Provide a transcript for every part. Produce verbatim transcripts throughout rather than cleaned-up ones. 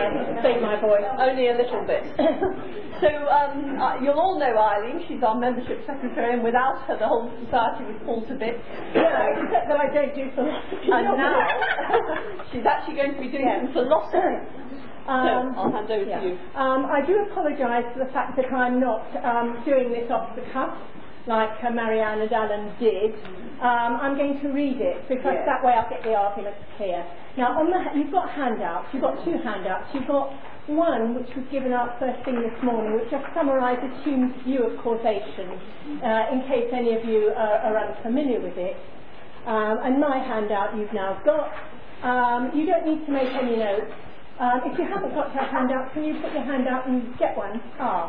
I save my voice. Only a little bit. So um, uh, you'll all know Eileen. She's our membership secretary, and without her, the whole society would fall to bits. Yeah, except that I don't do philosophy. And now she's actually going to be doing yeah. some philosophy. Um, so I'll hand over yeah. to you. Um, I do apologise for the fact that I'm not um, doing this off the cuff like uh, Marianne and Alan did. Um, I'm going to read it because yeah. that way I'll get the arguments clear. Now, on the you've got handouts. You've got two handouts. You've got one which was given out first thing this morning, which just summarises Hume's view of causation, uh, in case any of you are, are unfamiliar with it. Um, and my handout you've now got. Um, you don't need to make any notes. Um, if you haven't got your handout, can you put your hand out and get one? Ah.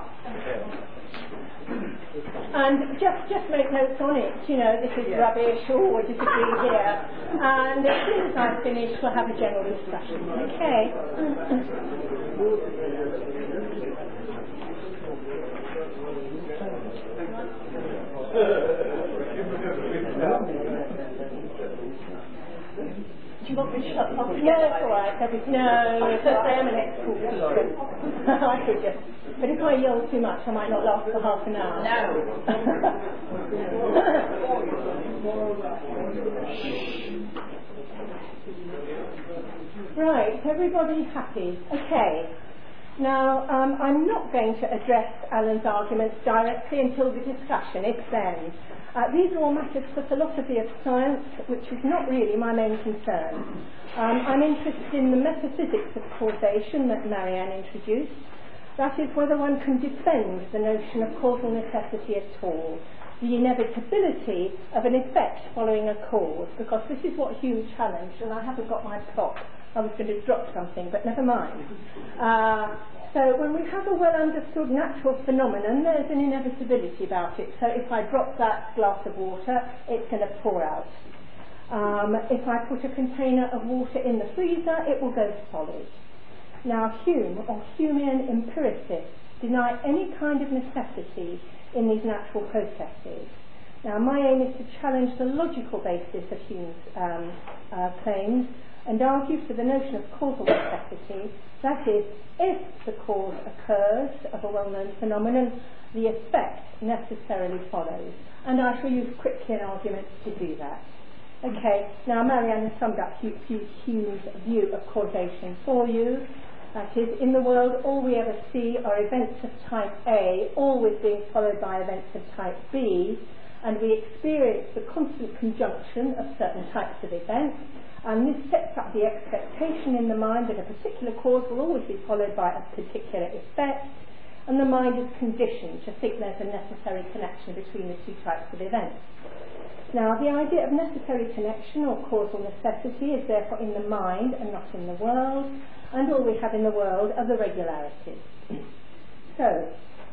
And just just make notes on it. You know, this is yeah. rubbish, or we disagree here. And as soon as I finish, we'll have a general discussion. Okay. Do you want me to shut them off? No, it's all right. That is, no, it's all right. I am an ex-school teacher. I could just. But if I yell too much, I might not last for half an hour. No. Right, everybody happy? Okay. Now, um, I'm not going to address Alan's arguments directly until the discussion, if then. Uh, these are all matters for philosophy of science, which is not really my main concern. Um, I'm interested in the metaphysics of causation that Marianne introduced. That is, whether one can defend the notion of causal necessity at all, the inevitability of an effect following a cause, because this is what Hume challenged, and I haven't got my prop. I was going to drop something, but never mind. Uh, so when we have a well-understood natural phenomenon, there's an inevitability about it. So if I drop that glass of water, it's going to pour out. Um, if I put a container of water in the freezer, it will go solid. Now, Hume, or Humean empiricists, deny any kind of necessity in these natural processes. Now, my aim is to challenge the logical basis of Hume's um, uh, claims and argue for the notion of causal necessity. That is, if the cause occurs of a well-known phenomenon, the effect necessarily follows. And I shall use quickly an argument to do that. Okay, now Marianne has summed up Hume's view of causation for you. That is, in the world, all we ever see are events of type A, always being followed by events of type B, and we experience the constant conjunction of certain types of events, and this sets up the expectation in the mind that a particular cause will always be followed by a particular effect, and the mind is conditioned to think there's a necessary connection between the two types of events. Now, the idea of necessary connection or causal necessity is therefore in the mind and not in the world, and all we have in the world are the regularities. So,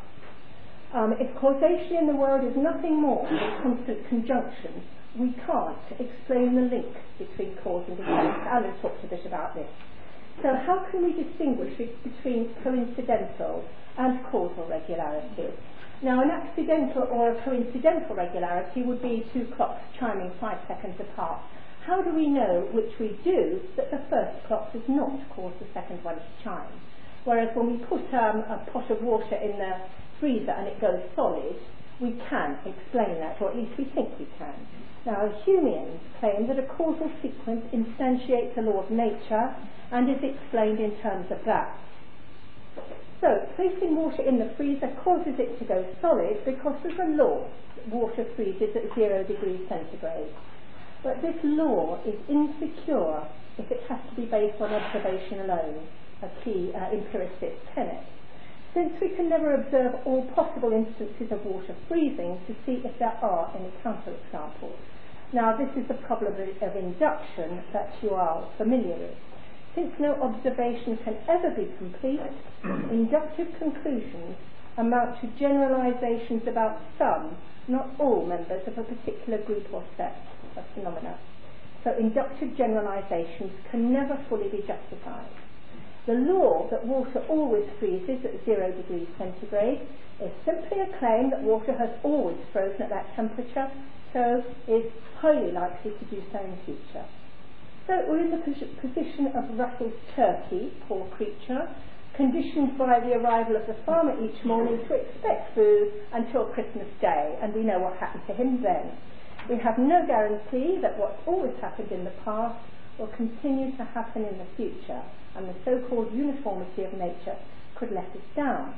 um, if causation in the world is nothing more than constant conjunction, we can't explain the link between cause and effect. Alan talked a bit about this. So how can we distinguish between coincidental and causal regularities? Now, an accidental or a coincidental regularity would be two clocks chiming five seconds apart. How do we know, which we do, that the first clock does not cause the second one to chime? Whereas when we put um, a pot of water in the freezer and it goes solid, we can explain that, or at least we think we can. Now, Humeans claim that a causal sequence instantiates a law of nature and is explained in terms of that. So, placing water in the freezer causes it to go solid because there's a law that water freezes at zero degrees centigrade. But this law is insecure if it has to be based on observation alone, a key uh, empiricist tenet. Since we can never observe all possible instances of water freezing to see if there are any counterexamples. Now, this is the problem of induction that you are familiar with. Since no observation can ever be complete, inductive conclusions amount to generalizations about some, not all, members of a particular group or set of phenomena. So inductive generalizations can never fully be justified. The law that water always freezes at zero degrees centigrade is simply a claim that water has always frozen at that temperature, so is highly likely to do so in the future. So so we're in the pos- position of Russell's turkey, poor creature, conditioned by the arrival of the farmer each morning to expect food until Christmas Day, and we know what happened to him then. We have no guarantee that what's always happened in the past will continue to happen in the future, and the so-called uniformity of nature could let us down.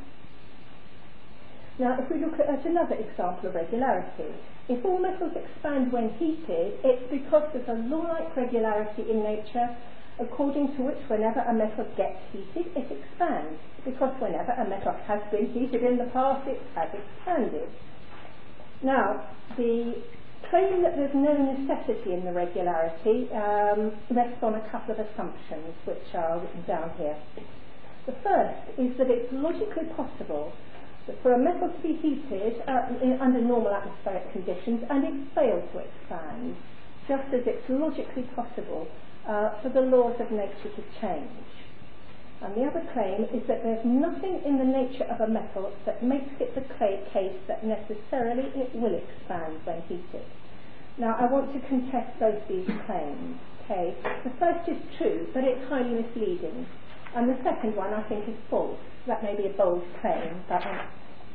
Now, if we look at, at another example of regularity, if all metals expand when heated, it's because there's a law-like regularity in nature according to which whenever a metal gets heated, it expands, because whenever a metal has been heated in the past, it has expanded. Now, the claim that there's no necessity in the regularity um, rests on a couple of assumptions, which are written down here. The first is that it's logically possible that for a metal to be heated uh, in, under normal atmospheric conditions and it fails to expand, just as it's logically possible uh, for the laws of nature to change. And the other claim is that there's nothing in the nature of a metal that makes it the case that necessarily it will expand when heated. Now, I want to contest both these claims. Okay, the first is true, but it's highly misleading, and the second one I think is false. That may be a bold claim, but um,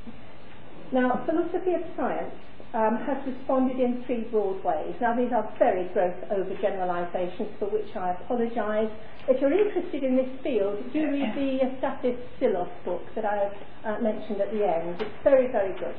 now philosophy of science um, has responded in three broad ways. Now, these are very gross overgeneralizations for which I apologise. If you're interested in this field, do read the uh, Stathis Silos book that I uh, mentioned at the end. It's very, very good.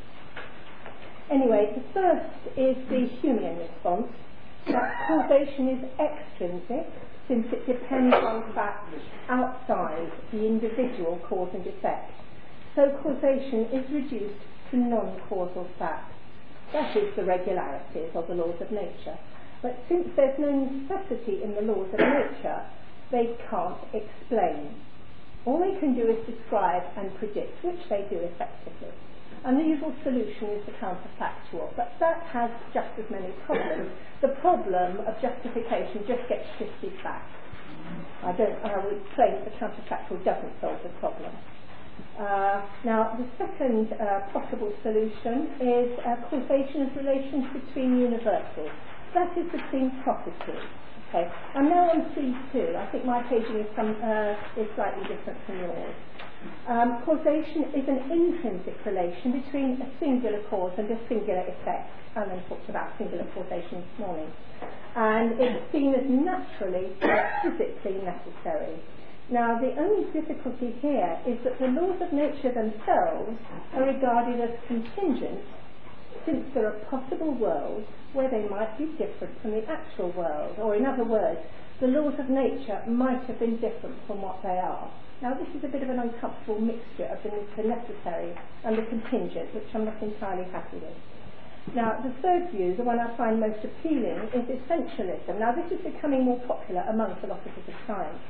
Anyway, the first is the Humean response, that causation is extrinsic, since it depends on facts outside the individual cause and effect. So causation is reduced to non-causal facts. That is the regularities of the laws of nature. But since there's no necessity in the laws of nature, they can't explain. All they can do is describe and predict, which they do effectively. And the usual solution is the counterfactual, but that has just as many problems. The problem of justification just gets shifted back. I don't. I would claim that the counterfactual doesn't solve the problem. Uh, now, the second uh, possible solution is uh, causation as relations between universals. That is between properties. Okay. I'm now on C two. I think my paging is some uh, is slightly different from yours. Um, causation is an intrinsic relation between a singular cause and a singular effect. Alan talked about singular causation this morning. And it's seen as naturally, physically necessary. Now, the only difficulty here is that the laws of nature themselves are regarded as contingent, since there are possible worlds where they might be different from the actual world. Or in other words, the laws of nature might have been different from what they are. Now, this is a bit of an uncomfortable mixture of the necessary and the contingent, which I'm not entirely happy with. Now, the third view, the one I find most appealing, is essentialism. Now, this is becoming more popular among philosophers of science.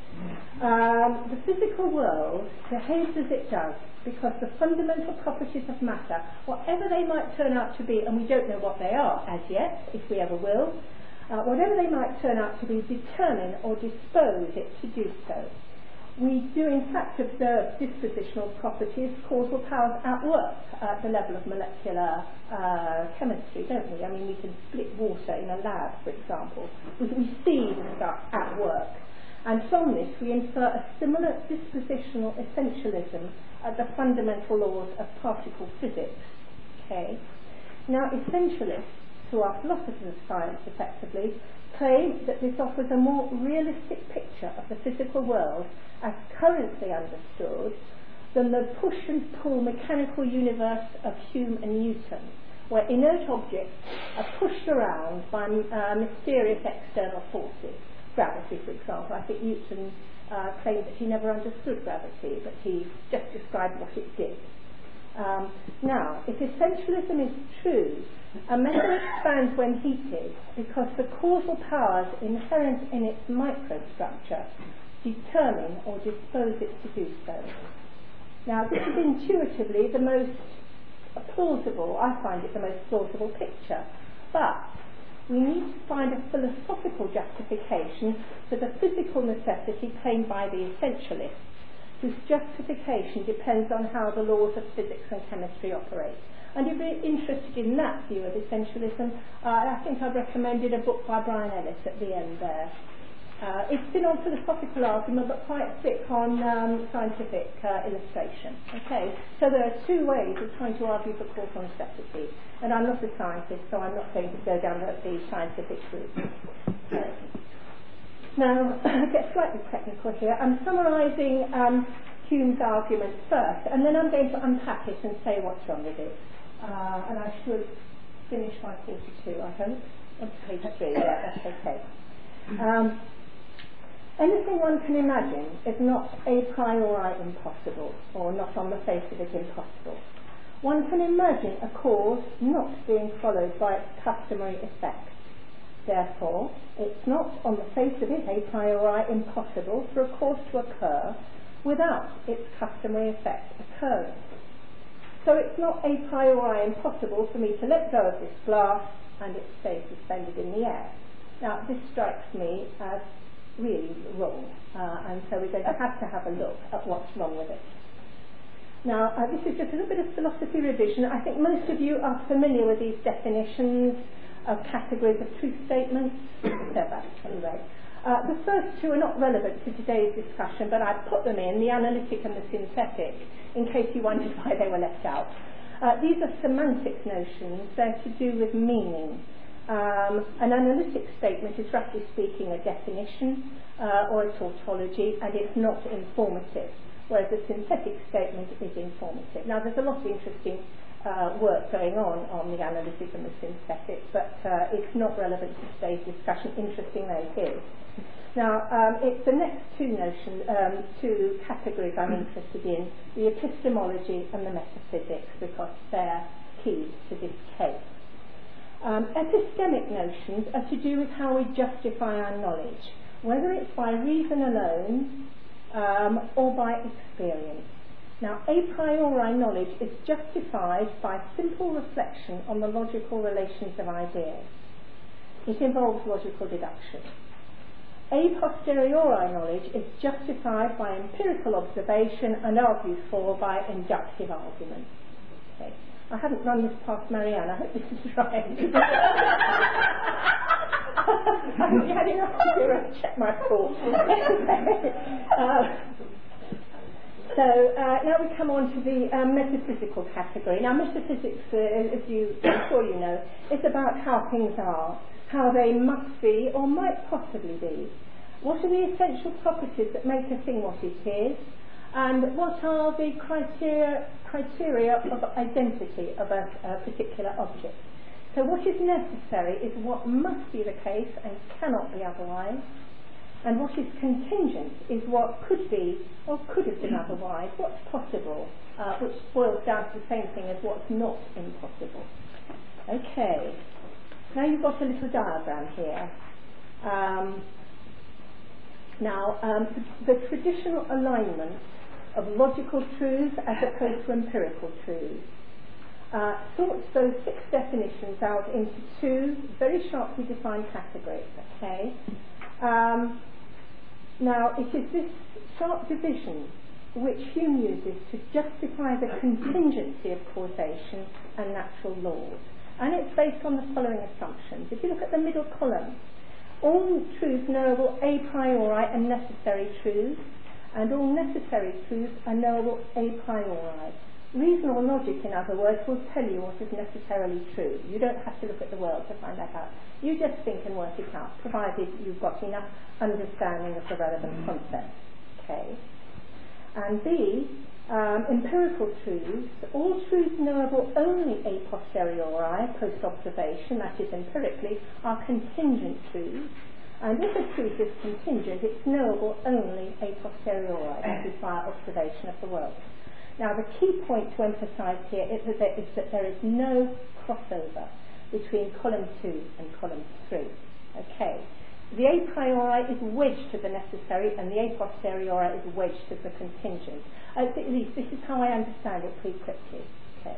Um, the physical world behaves as it does because the fundamental properties of matter, whatever they might turn out to be, and we don't know what they are as yet, if we ever will, uh, whatever they might turn out to be, determine or dispose it to do so. We do in fact observe dispositional properties, causal powers at work at the level of molecular uh, chemistry, don't we? I mean, we can split water in a lab, for example. We, we see the stuff at work. And from this we infer a similar dispositional essentialism at the fundamental laws of particle physics. Okay. Now, essentialists, who are philosophers of science effectively, claim that this offers a more realistic picture of the physical world as currently understood than the push and pull mechanical universe of Hume and Newton, where inert objects are pushed around by uh, mysterious external forces. Gravity, for example. I think Newton uh, claimed that he never understood gravity, but he just described what it did. Um, now, if essentialism is true, a metal expands when heated because the causal powers inherent in its microstructure determine or dispose it to do so. Now, this is intuitively the most plausible, I find it the most plausible picture, but we need to find a philosophical justification for the physical necessity claimed by the essentialists, whose justification depends on how the laws of physics and chemistry operate. And if you're interested in that view of essentialism, uh, I think I've recommended a book by Brian Ellis at the end there. Uh, it's been on philosophical argument, but quite thick on um, scientific uh, illustration. Okay, so there are two ways of trying to argue for causal necessity, and I'm not a scientist, so I'm not going to go down the, the scientific route. Okay. Now, I get slightly technical here. I'm summarising um, Hume's arguments first, and then I'm going to unpack it and say what's wrong with it. Uh, and I should finish by forty-two, I hope. On page three, yeah, that's okay. Um, Anything one can imagine is not a priori impossible, or not on the face of it impossible. One can imagine a cause not being followed by its customary effect. Therefore, it's not on the face of it a priori impossible for a cause to occur without its customary effect occurring. So it's not a priori impossible for me to let go of this glass and it stays suspended in the air. Now, this strikes me as really wrong, uh, and so we're going to have to have a look at what's wrong with it. Now, uh, this is just a little bit of philosophy revision. I think most of you are familiar with these definitions of categories of truth statements. Whatever, anyway. Uh, the first two are not relevant to today's discussion, but I put them in, the analytic and the synthetic, in case you wondered why they were left out. Uh, these are semantic notions. They're to do with meaning. Um, an analytic statement is, roughly speaking, a definition uh, or a tautology, and it's not informative, whereas a synthetic statement is informative. Now, there's a lot of interesting uh, work going on on the analytic and the synthetic, but uh, it's not relevant to today's discussion, interesting though it is. Now, um, it's the next two notions, um, two categories I'm interested in, the epistemology and the metaphysics, because they're key to this case. Um, epistemic notions are to do with how we justify our knowledge, whether it's by reason alone um, or by experience. Now, a priori knowledge is justified by simple reflection on the logical relations of ideas. It involves logical deduction. A posteriori knowledge is justified by empirical observation and argued for by inductive argument. Okay. I haven't run this past Marianne. I hope this is right. I haven't had enough to do to check my thoughts. uh, so uh, now we come on to the um, metaphysical category. Now, metaphysics, uh, as you, I'm sure you know, is about how things are, how they must be or might possibly be. What are the essential properties that make a thing what it is? And what are the criteria, criteria of identity of a, a particular object? So what is necessary is what must be the case and cannot be otherwise, and what is contingent is what could be or could have been otherwise, what's possible, uh, which boils down to the same thing as what's not impossible. Okay, now you've got a little diagram here. Um, now, um, the, the traditional alignment of logical truths as opposed to empirical truths uh, sorts those six definitions out into two very sharply defined categories. Okay. Um, now, it is this sharp division which Hume uses to justify the contingency of causation and natural laws, and it's based on the following assumptions. If you look at the middle column, all truths knowable a priori and necessary truths, and all necessary truths are knowable a priori. Reasonable logic, in other words, will tell you what is necessarily true. You don't have to look at the world to find that out. You just think and work it out, provided you've got enough understanding of the relevant concepts. Okay. And B, um, empirical truths, all truths knowable only a posteriori, post-observation, that is empirically, are contingent truths. And if a truth is contingent, it's knowable only a posteriori, that is via observation of the world. Now, the key point to emphasise here is that, there is that there is no crossover between column two and column three. Okay. The a priori is wedged to the necessary, and the a posteriori is wedged to the contingent. At least this is how I understand it pretty quickly. Okay.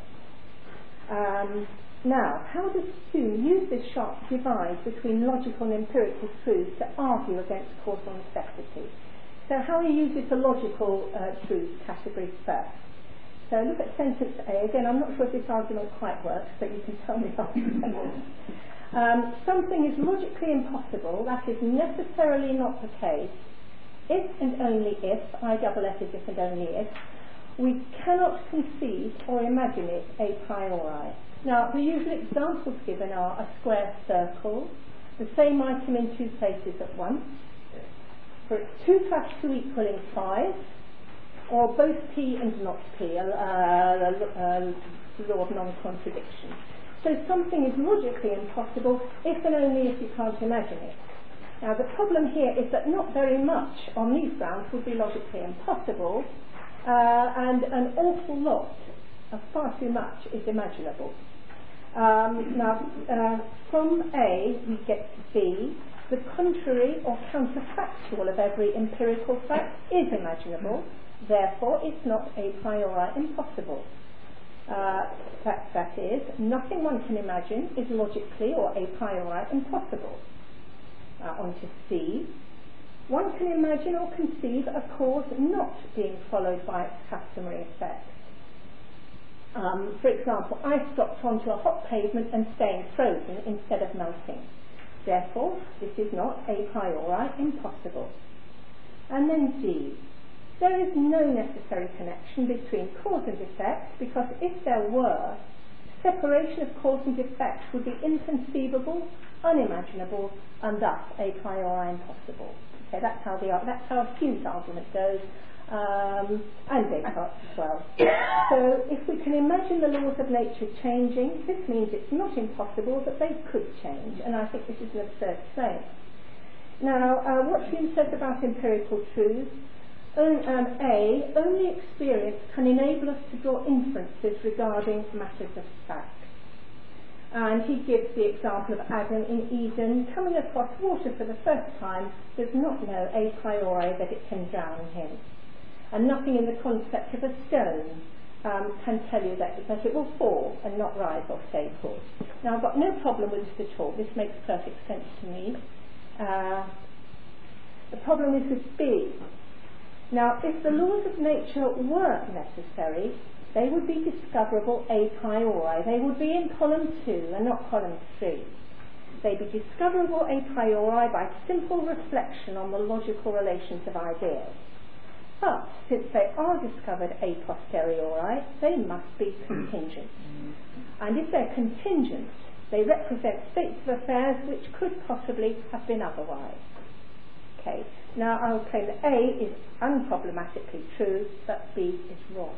Um, now, how does Hume use this sharp divide between logical and empirical truths to argue against causal necessity? So how he uses the logical uh, truth category first. So look at sentence A. Again, I'm not sure if this argument quite works, but you can tell me if I'm um, something is logically impossible, that is necessarily not the case, if and only if, I double F is if and only if, we cannot conceive or imagine it a priori. Now, the usual examples given are a square circle, the same item in two places at once, for it's two plus two equaling five, or both P and not P, a uh, uh, uh, law of non-contradiction. So something is logically impossible if and only if you can't imagine it. Now the problem here is that not very much on these grounds would be logically impossible, uh, and an awful lot, uh, far too much, is imaginable. Um, now uh, from A we get B. The contrary or counterfactual of every empirical fact is imaginable, therefore it's not a priori impossible. Uh, that, that is, nothing one can imagine is logically or a priori impossible. Uh, on to C. One can imagine or conceive a cause not being followed by its customary effect. Um, for example, ice drops onto a hot pavement and staying frozen instead of melting. Therefore, this is not a priori impossible. And then D. There is no necessary connection between cause and effect, because if there were, separation of cause and effect would be inconceivable, unimaginable, and thus a priori impossible. Okay, that's how the that's how Hume's argument goes, um, and Descartes as well. So, if we can imagine the laws of nature changing, this means it's not impossible that they could change, and I think this is an absurd claim. Now, uh, what Hume says about empirical truths. Um, A, only experience can enable us to draw inferences regarding matters of fact. And he gives the example of Adam in Eden coming across water for the first time, does not know a priori that it can drown him. And nothing in the concept of a stone um, can tell you that, that it will fall and not rise or stay put. Now, I've got no problem with this at all. This makes perfect sense to me. Uh, the problem is with B. Now, if the laws of nature were necessary, they would be discoverable a priori. They would be in column two and not column three. They'd be discoverable a priori by simple reflection on the logical relations of ideas. But, since they are discovered a posteriori, they must be contingent. And if they're contingent, they represent states of affairs which could possibly have been otherwise. Okay. Now, I will claim that A is unproblematically true, but B is wrong.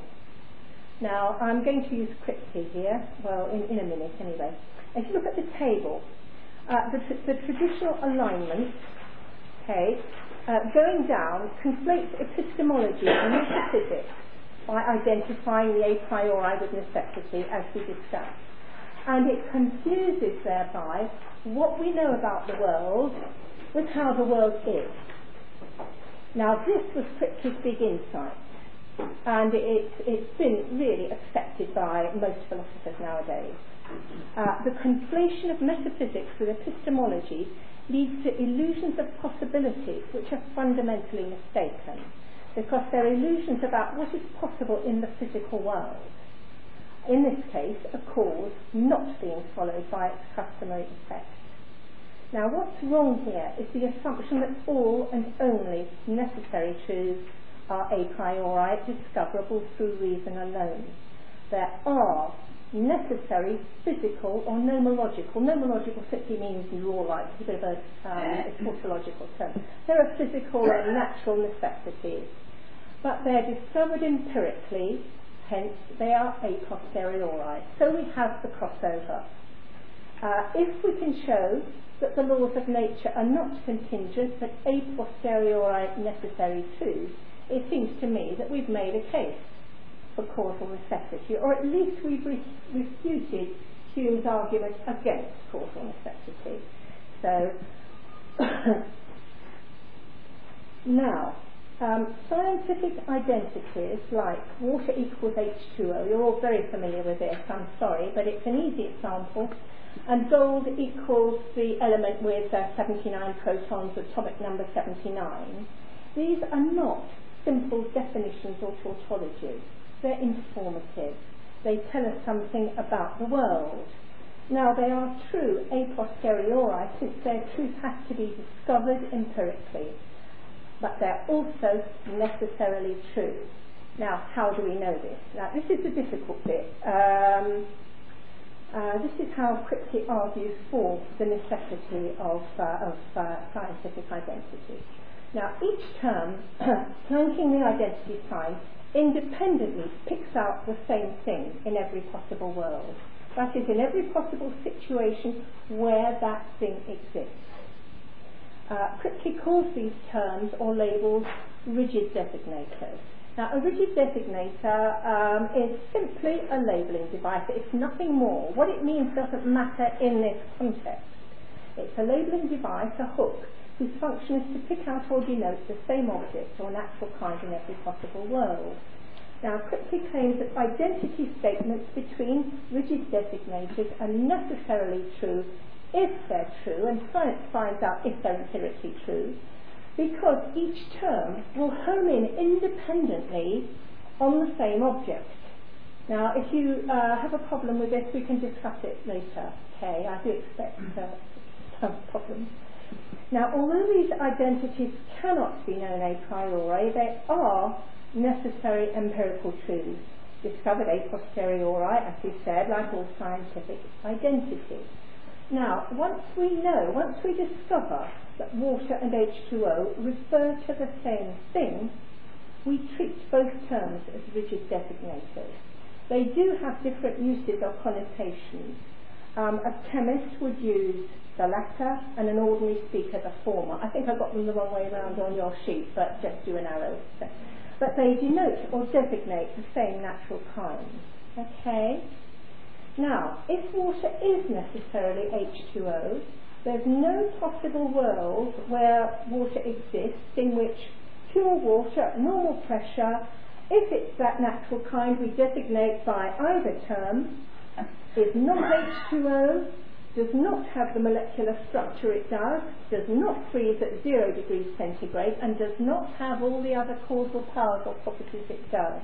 Now, I'm going to use Kripke here, well, in, in a minute anyway. If you look at the table, uh, the, the traditional alignment, okay, uh, going down, conflates epistemology and metaphysics by identifying the a priori with necessity, as we discussed. And it confuses thereby what we know about the world with how the world is. Now, this was Kripke's big insight, and it, it's been really accepted by most philosophers nowadays. Uh, the conflation of metaphysics with epistemology leads to illusions of possibilities which are fundamentally mistaken, because they're illusions about what is possible in the physical world. In this case, a cause not being followed by its customary effect. Now, what's wrong here is the assumption that all and only necessary truths are a priori discoverable through reason alone. There are necessary physical or nomological. Nomological simply means law-like, it's a bit of a um, tautological term. There are physical and natural necessities, but they're discovered empirically, hence they are a posteriori. So we have the crossover. Uh, if we can show that the laws of nature are not contingent but a posteriori necessary truths, it seems to me that we've made a case for causal necessity, or at least we've re- refuted Hume's argument against causal necessity. So, now, um, scientific identities like water equals H two O, you're all very familiar with this, I'm sorry, but it's an easy example. And gold equals the element with uh, seventy-nine protons, atomic number seventy-nine. These are not simple definitions or tautologies. they're informative. They tell us something about the world. Now, they are true a posteriori, since their truth has to be discovered empirically, but they're also necessarily true. Now, how do we know this? Now, this is the difficult bit. Um, uh, this is how Kripke argues for the necessity of, uh, of uh, scientific identity. Now, each term, flanking the identity sign, independently picks out the same thing in every possible world. That is, in every possible situation where that thing exists. Uh, Kripke calls these terms or labels rigid designators. Now, a rigid designator um, is simply a labelling device. It's nothing more. What it means doesn't matter in this context. It's a labelling device, a hook, whose function is to pick out or denote the same object or natural kind in every possible world. Now, Kripke claims that identity statements between rigid designators are necessarily true if they're true, and science finds out if they're empirically true, because each term will home in independently on the same object. Now, if you uh, have a problem with this, we can discuss it later. Okay, I do expect uh, some problems. Now, although these identities cannot be known a priori, they are necessary empirical truths, discovered a posteriori, as we said, like all scientific identity. Now, once we know, once we discover that water and H two O refer to the same thing, we treat both terms as rigid designators. They do have different uses or connotations. Um, a chemist would use the latter and an ordinary speaker the former. I think I got them the wrong way around on your sheet, but just do an arrow. But they denote or designate the same natural kind. Okay? Now, if water is necessarily H two O, there's no possible world where water exists in which pure water at normal pressure, if it's that natural kind we designate by either term, is not H two O, does not have the molecular structure it does, does not freeze at zero degrees centigrade, and does not have all the other causal powers or properties it does.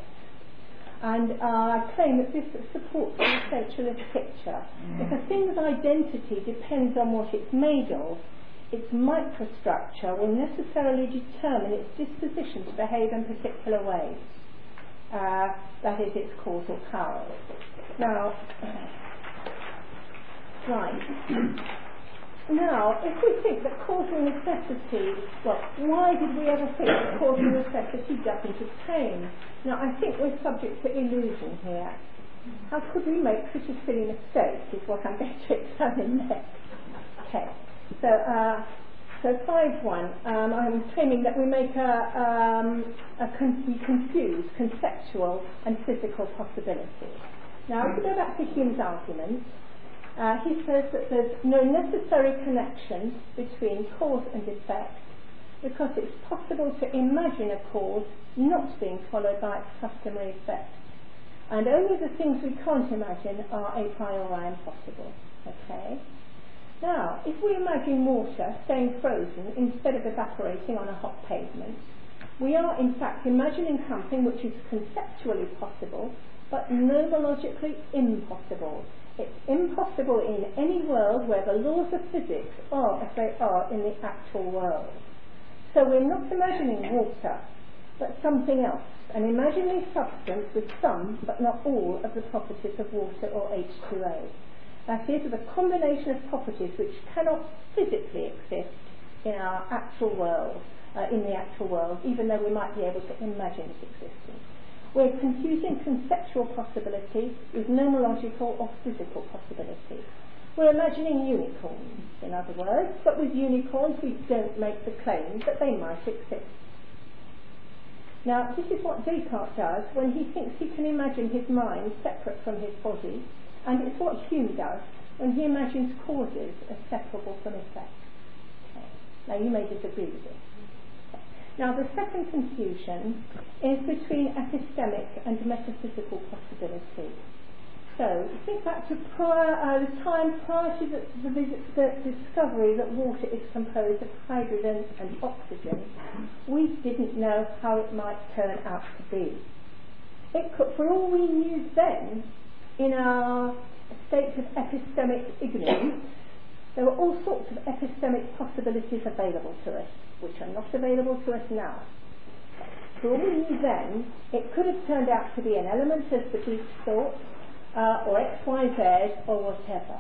And uh, I claim that this supports the essentialist picture. If a thing's identity depends on what it's made of, its microstructure will necessarily determine its disposition to behave in particular ways. Uh, that is, its causal powers. Now, right. Now, if we think that causal necessity, well, why did we ever think that causal necessity doesn't obtain? Now, I think we're subject to illusion here. How could we make such a silly mistake is what I'm going to examine next. Okay, so, uh, so five one, um, I'm claiming that we make a, um, a con we confuse conceptual and physical possibilities. Now, if we go back to Hume's argument, Uh, he says that there's no necessary connection between cause and effect because it's possible to imagine a cause not being followed by its customary effect. And only the things we can't imagine are a priori impossible. Okay? Now, if we imagine water staying frozen instead of evaporating on a hot pavement, we are in fact imagining something which is conceptually possible but nomologically impossible. It's impossible in any world where the laws of physics are as they are in the actual world. So we're not imagining water, but something else, an imaginary substance with some, but not all, of the properties of water or H two O. That is, the combination of properties which cannot physically exist in our actual world, uh, in the actual world, even though we might be able to imagine its existence. We're confusing conceptual possibility with nomological or physical possibility. We're imagining unicorns, in other words, but with unicorns we don't make the claim that they might exist. Now, this is what Descartes does when he thinks he can imagine his mind separate from his body, and it's what Hume does when he imagines causes as separable from effects. Okay. Now, you may disagree with this. Now, the second confusion is between epistemic and metaphysical possibility. So, think back to prior, uh, the time prior to the, the, the discovery that water is composed of hydrogen and oxygen. We didn't know how it might turn out to be. it could, for all we knew then, in our state of epistemic ignorance, there were all sorts of epistemic possibilities available to us, which are not available to us now. For all we knew then, it could have turned out to be an element of the Greek thought, uh, or X Y Z, or whatever.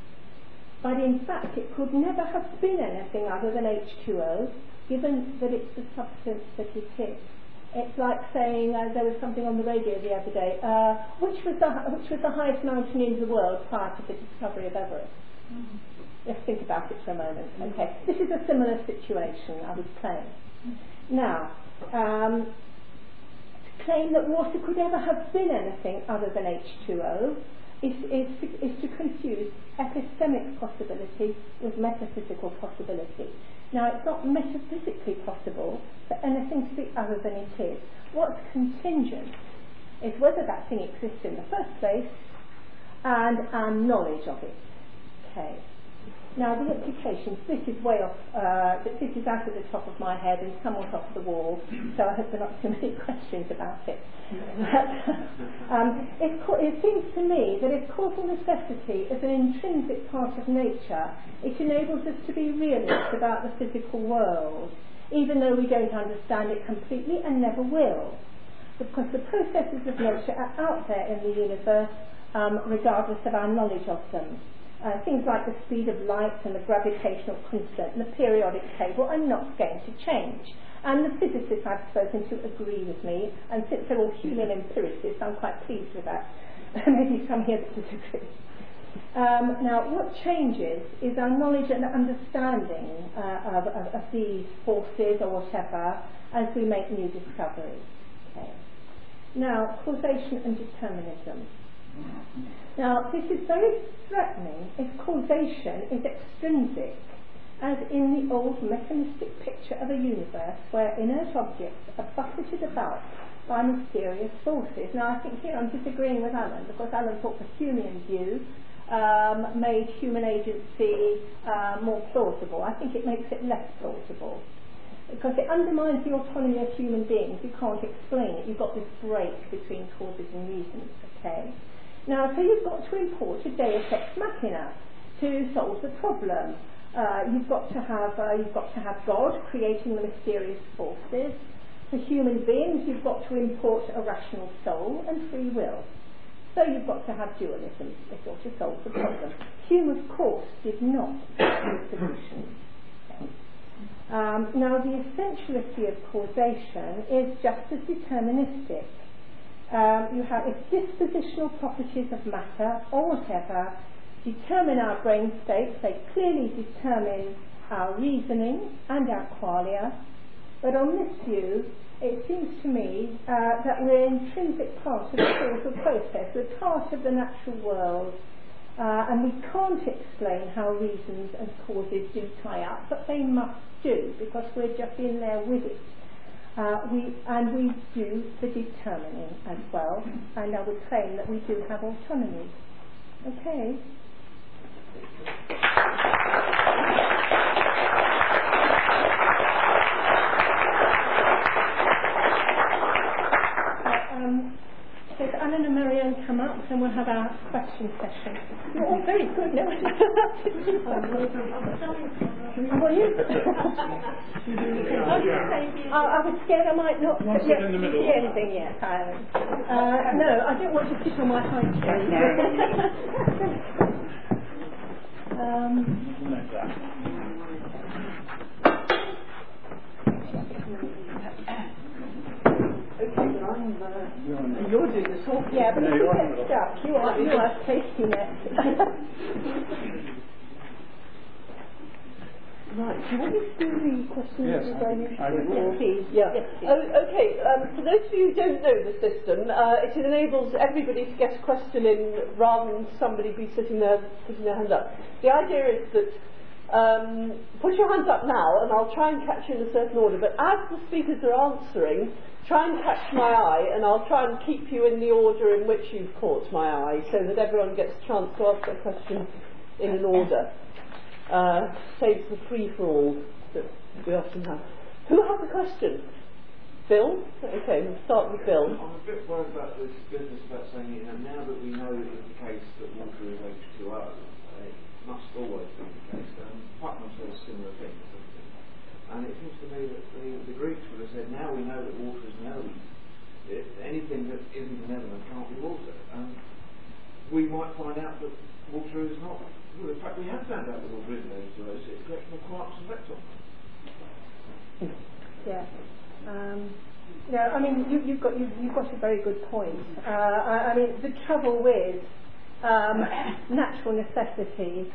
But in fact, it could never have been anything other than H two O, given that it's the substance that it is. It's like saying, uh, there was something on the radio the other day, uh, which was the which was the highest mountain in the world prior to the discovery of Everest? Mm-hmm. Let's think about it for a moment. Mm-hmm. Okay, this is a similar situation, I would claim. Mm-hmm. Now, um, to claim that water could ever have been anything other than H two O is, is, is to confuse epistemic possibility with metaphysical possibility. Now, it's not metaphysically possible for anything to be other than it is. What's contingent is whether that thing exists in the first place and our knowledge of it. Okay. Now, the implications, this is way off, uh, this is out of the top of my head and somewhat off the wall, so I hope there are not too many questions about it. But, um, it, it seems to me that if causal necessity is an intrinsic part of nature, it enables us to be realists about the physical world, even though we don't understand it completely and never will. Because the processes of nature are out there in the universe, um, regardless of our knowledge of them. Uh, things like the speed of light and the gravitational constant and the periodic table are not going to change. And the physicists I've spoken to agree with me, and since they're all human empiricists, I'm quite pleased with that. Maybe some here that disagree. Um, now, what changes is our knowledge and understanding uh, of, of, of these forces or whatever as we make new discoveries. Okay. Now, causation and determinism. Now, this is very threatening if causation is extrinsic, as in the old mechanistic picture of a universe where inert objects are buffeted about by mysterious forces. Now, I think here I'm disagreeing with Alan, because Alan thought the Humean view um, made human agency uh, more plausible. I think it makes it less plausible, because it undermines the autonomy of human beings. You can't explain it. You've got this break between causes and reasons, okay? Now, so you've got to import a deus ex machina to solve the problem. Uh, you've got to have uh, you've got to have God creating the mysterious forces. For human beings, you've got to import a rational soul and free will. So you've got to have dualism if you're to solve the problem. Hume, of course, did not use solutions. Okay. Um, now, the essentiality of causation is just as deterministic. Um, you have, if dispositional properties of matter or whatever determine our brain states, they clearly determine our reasoning and our qualia. But on this view, it seems to me uh, that we're an intrinsic part of the causal process. We're part of the natural world, uh, and we can't explain how reasons and causes do tie up, but they must do, because we're just in there with it. Uh, we, and we do the determining as well, and I would claim that we do have autonomy. Okay. Uh, um, so if Alan and Marianne come up, then we'll have our question session. You're all very good, no? How are you? I, I was scared I might not One sit in the middle. see anything yet. I, uh, no, I don't want to sit on my high chair. um, okay, well, I'm, uh, You're doing the talking. yeah, but no, if you you're get stuck, you are, you are safety net. Right, do you want me to do the questions Yes, as I usually I do? would. Yes, please. Yeah. Yes, please. Oh, okay. Um, for those of you who don't know the system, uh, it enables everybody to get a question in rather than somebody be sitting there putting their hand up. The idea is that um, put your hands up now, and I'll try and catch you in a certain order. But as the speakers are answering, try and catch my eye, and I'll try and keep you in the order in which you've caught my eye, so that everyone gets a chance to ask their question in an order. Uh, saves the free-for-all that we often have. Who has a question? Bill? Okay, we'll start with Bill. I'm a bit worried about this business about saying, you know, now that we know that it's the case that water is H two O, it must always be the case. Um, Putnam says similar things, doesn't it? And it seems to me that the, the Greeks would have said, now we know that water is an element. It, anything that isn't an element can't be water. And we might find out that water is not. Well, in fact, we have found out that water isn't H two O. It's a collection of quarks and leptons. Yeah. Um, yeah, I mean, you, you've got you, you've got a very good point. Uh, I, I mean, the trouble with um, natural necessity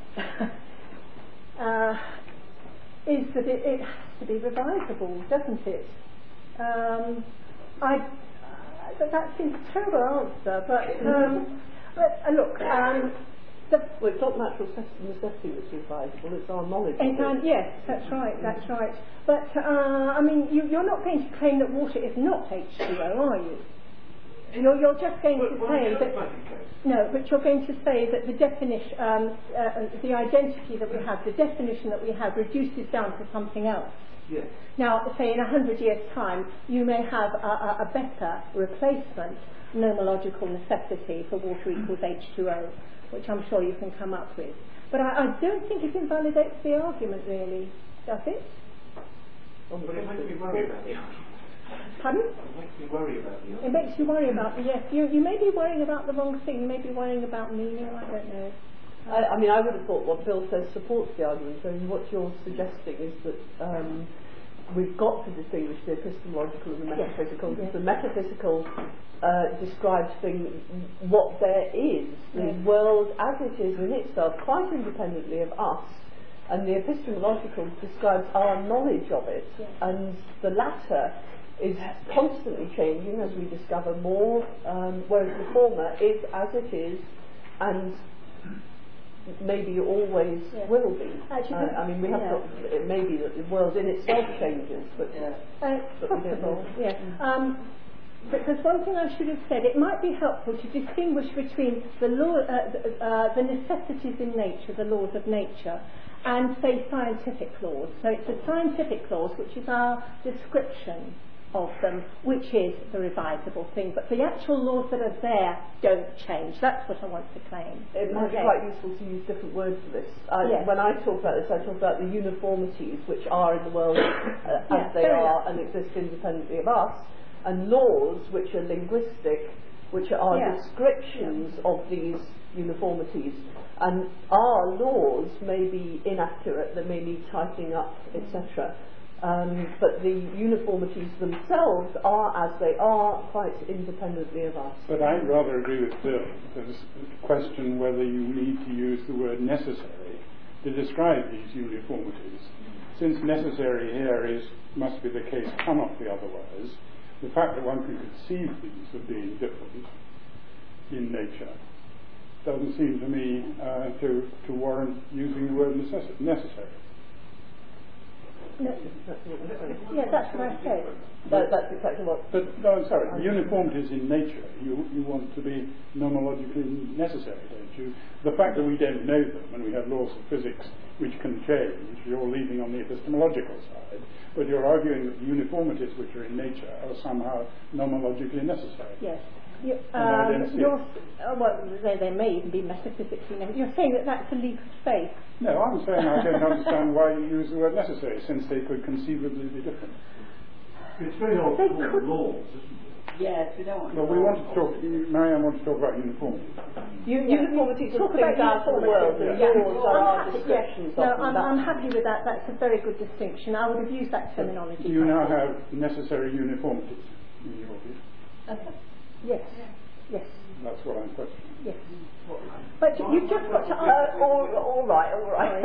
uh, is that it, it has to be revisable, doesn't it? Um, I uh, that seems a terrible answer, but, um, but uh, look. Um, The well, it's not natural necessity that's revisable, it's our knowledge of um, it. yes, that's right, that's right. But, uh, I mean, you, you're not going to claim that water is not H two O, are you? You're, you're just going Well, to well, say the that... other case. No, but you're going to say that the definition, um, uh, the identity that we have, the definition that we have reduces down to something else. Yes. Now, say in a hundred years' time, you may have a, a, a better replacement nomological necessity for water equals H two O, which I'm sure you can come up with. But I, I don't think it invalidates the argument, really, does it? But it makes me worry about the argument. Pardon? It makes me worry about the argument. It makes you worry about the, yes, you, you may be worrying about the wrong thing, you may be worrying about meaning, I don't know. I, I mean, I would have thought what Bill says supports the argument. So what you're suggesting is that um, we've got to distinguish the epistemological and the metaphysical. Yes. The metaphysical uh, describes things, what there is, the yes. world as it is in itself, quite independently of us. And the epistemological describes our knowledge of it. Yes. And the latter is constantly changing as we discover more, um, whereas the former is as it is and maybe always yes. will be. Actually, uh, I mean, we have yeah. got, it may be that the world in itself changes, but, uh, but we don't know. yeah. Um, because one thing I should have said, it might be helpful to distinguish between the law, uh, the, uh, the necessities in nature, the laws of nature, and say scientific laws. So it's the scientific laws, which is our description of them, which is the revisable thing. But the actual laws that are there don't change. That's what I want to claim. It might okay. be quite useful to use different words for this. I, yes. When I talk about this, I talk about the uniformities which are in the world uh, yeah, as they are enough. and exist independently of us, and laws which are linguistic, which are yeah. descriptions yeah. of these uniformities. And our laws may be inaccurate, they may need tightening up, et cetera. Um, but the uniformities themselves are as they are, quite independently of us. But I'd rather agree with Bill. There's a question whether you need to use the word necessary to describe these uniformities. Since necessary here is, must be the case, cannot be otherwise, the fact that one can conceive things as being different in nature doesn't seem to me uh, to, to warrant using the word necess- necessary. No. Yeah, that's what I said. That, that's exactly what... But, no, I'm sorry, uniformities in nature, you, you want to be nomologically necessary, don't you? The fact that we don't know them, and we have laws of physics which can change, you're leaving on the epistemological side, but you're arguing that the uniformities which are in nature are somehow nomologically necessary. Yes. You, um, you're, uh, well, they, they may even be metaphysically necessary. You're saying that that's a leap of faith. No, I'm saying I don't understand why you use the word necessary, since they could conceivably be different. It's very odd They to call could- them laws, isn't it? Yes, we don't want Well, we want to talk, Marianne wants to talk about uniformity. U- Yeah. Uniformities Talk of things about out of the uniformity. world, and Yeah. laws are I'm our happy- descriptions yes. No, of them. I'm, That's- I'm happy with that. That's a very good distinction. I would have used that terminology. Do you now have necessary uniformities in your view? Yes. Yes. That's what I'm questioning. Yes. But you, you've just got to Uh, ask. all, all right, all right.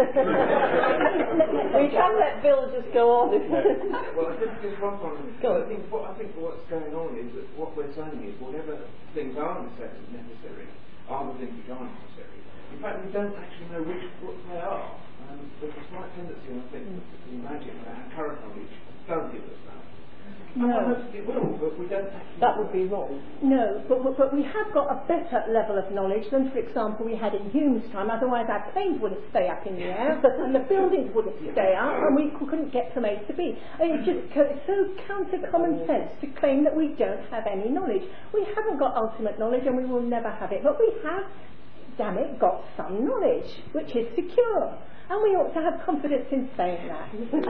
Sorry. We can let Bill just go on. Well, I think just one point. Go on. I think what I think what's going on is that what we're saying is whatever things are necessary are the things which aren't necessary. In fact, we don't actually know which what they are. Um, there's a slight tendency, I think, to imagine that our current knowledge does give us that. No. It will, but we don't. That would be wrong. No, but, but, but we have got a better level of knowledge than, for example, we had in Hume's time. Otherwise our planes wouldn't stay up in the air and the buildings wouldn't stay up and we couldn't get from A to B. And it's just co- it's so counter common sense to claim that we don't have any knowledge. We haven't got ultimate knowledge and we will never have it. But we have, damn it, got some knowledge, which is secure. And we ought to have confidence in saying that.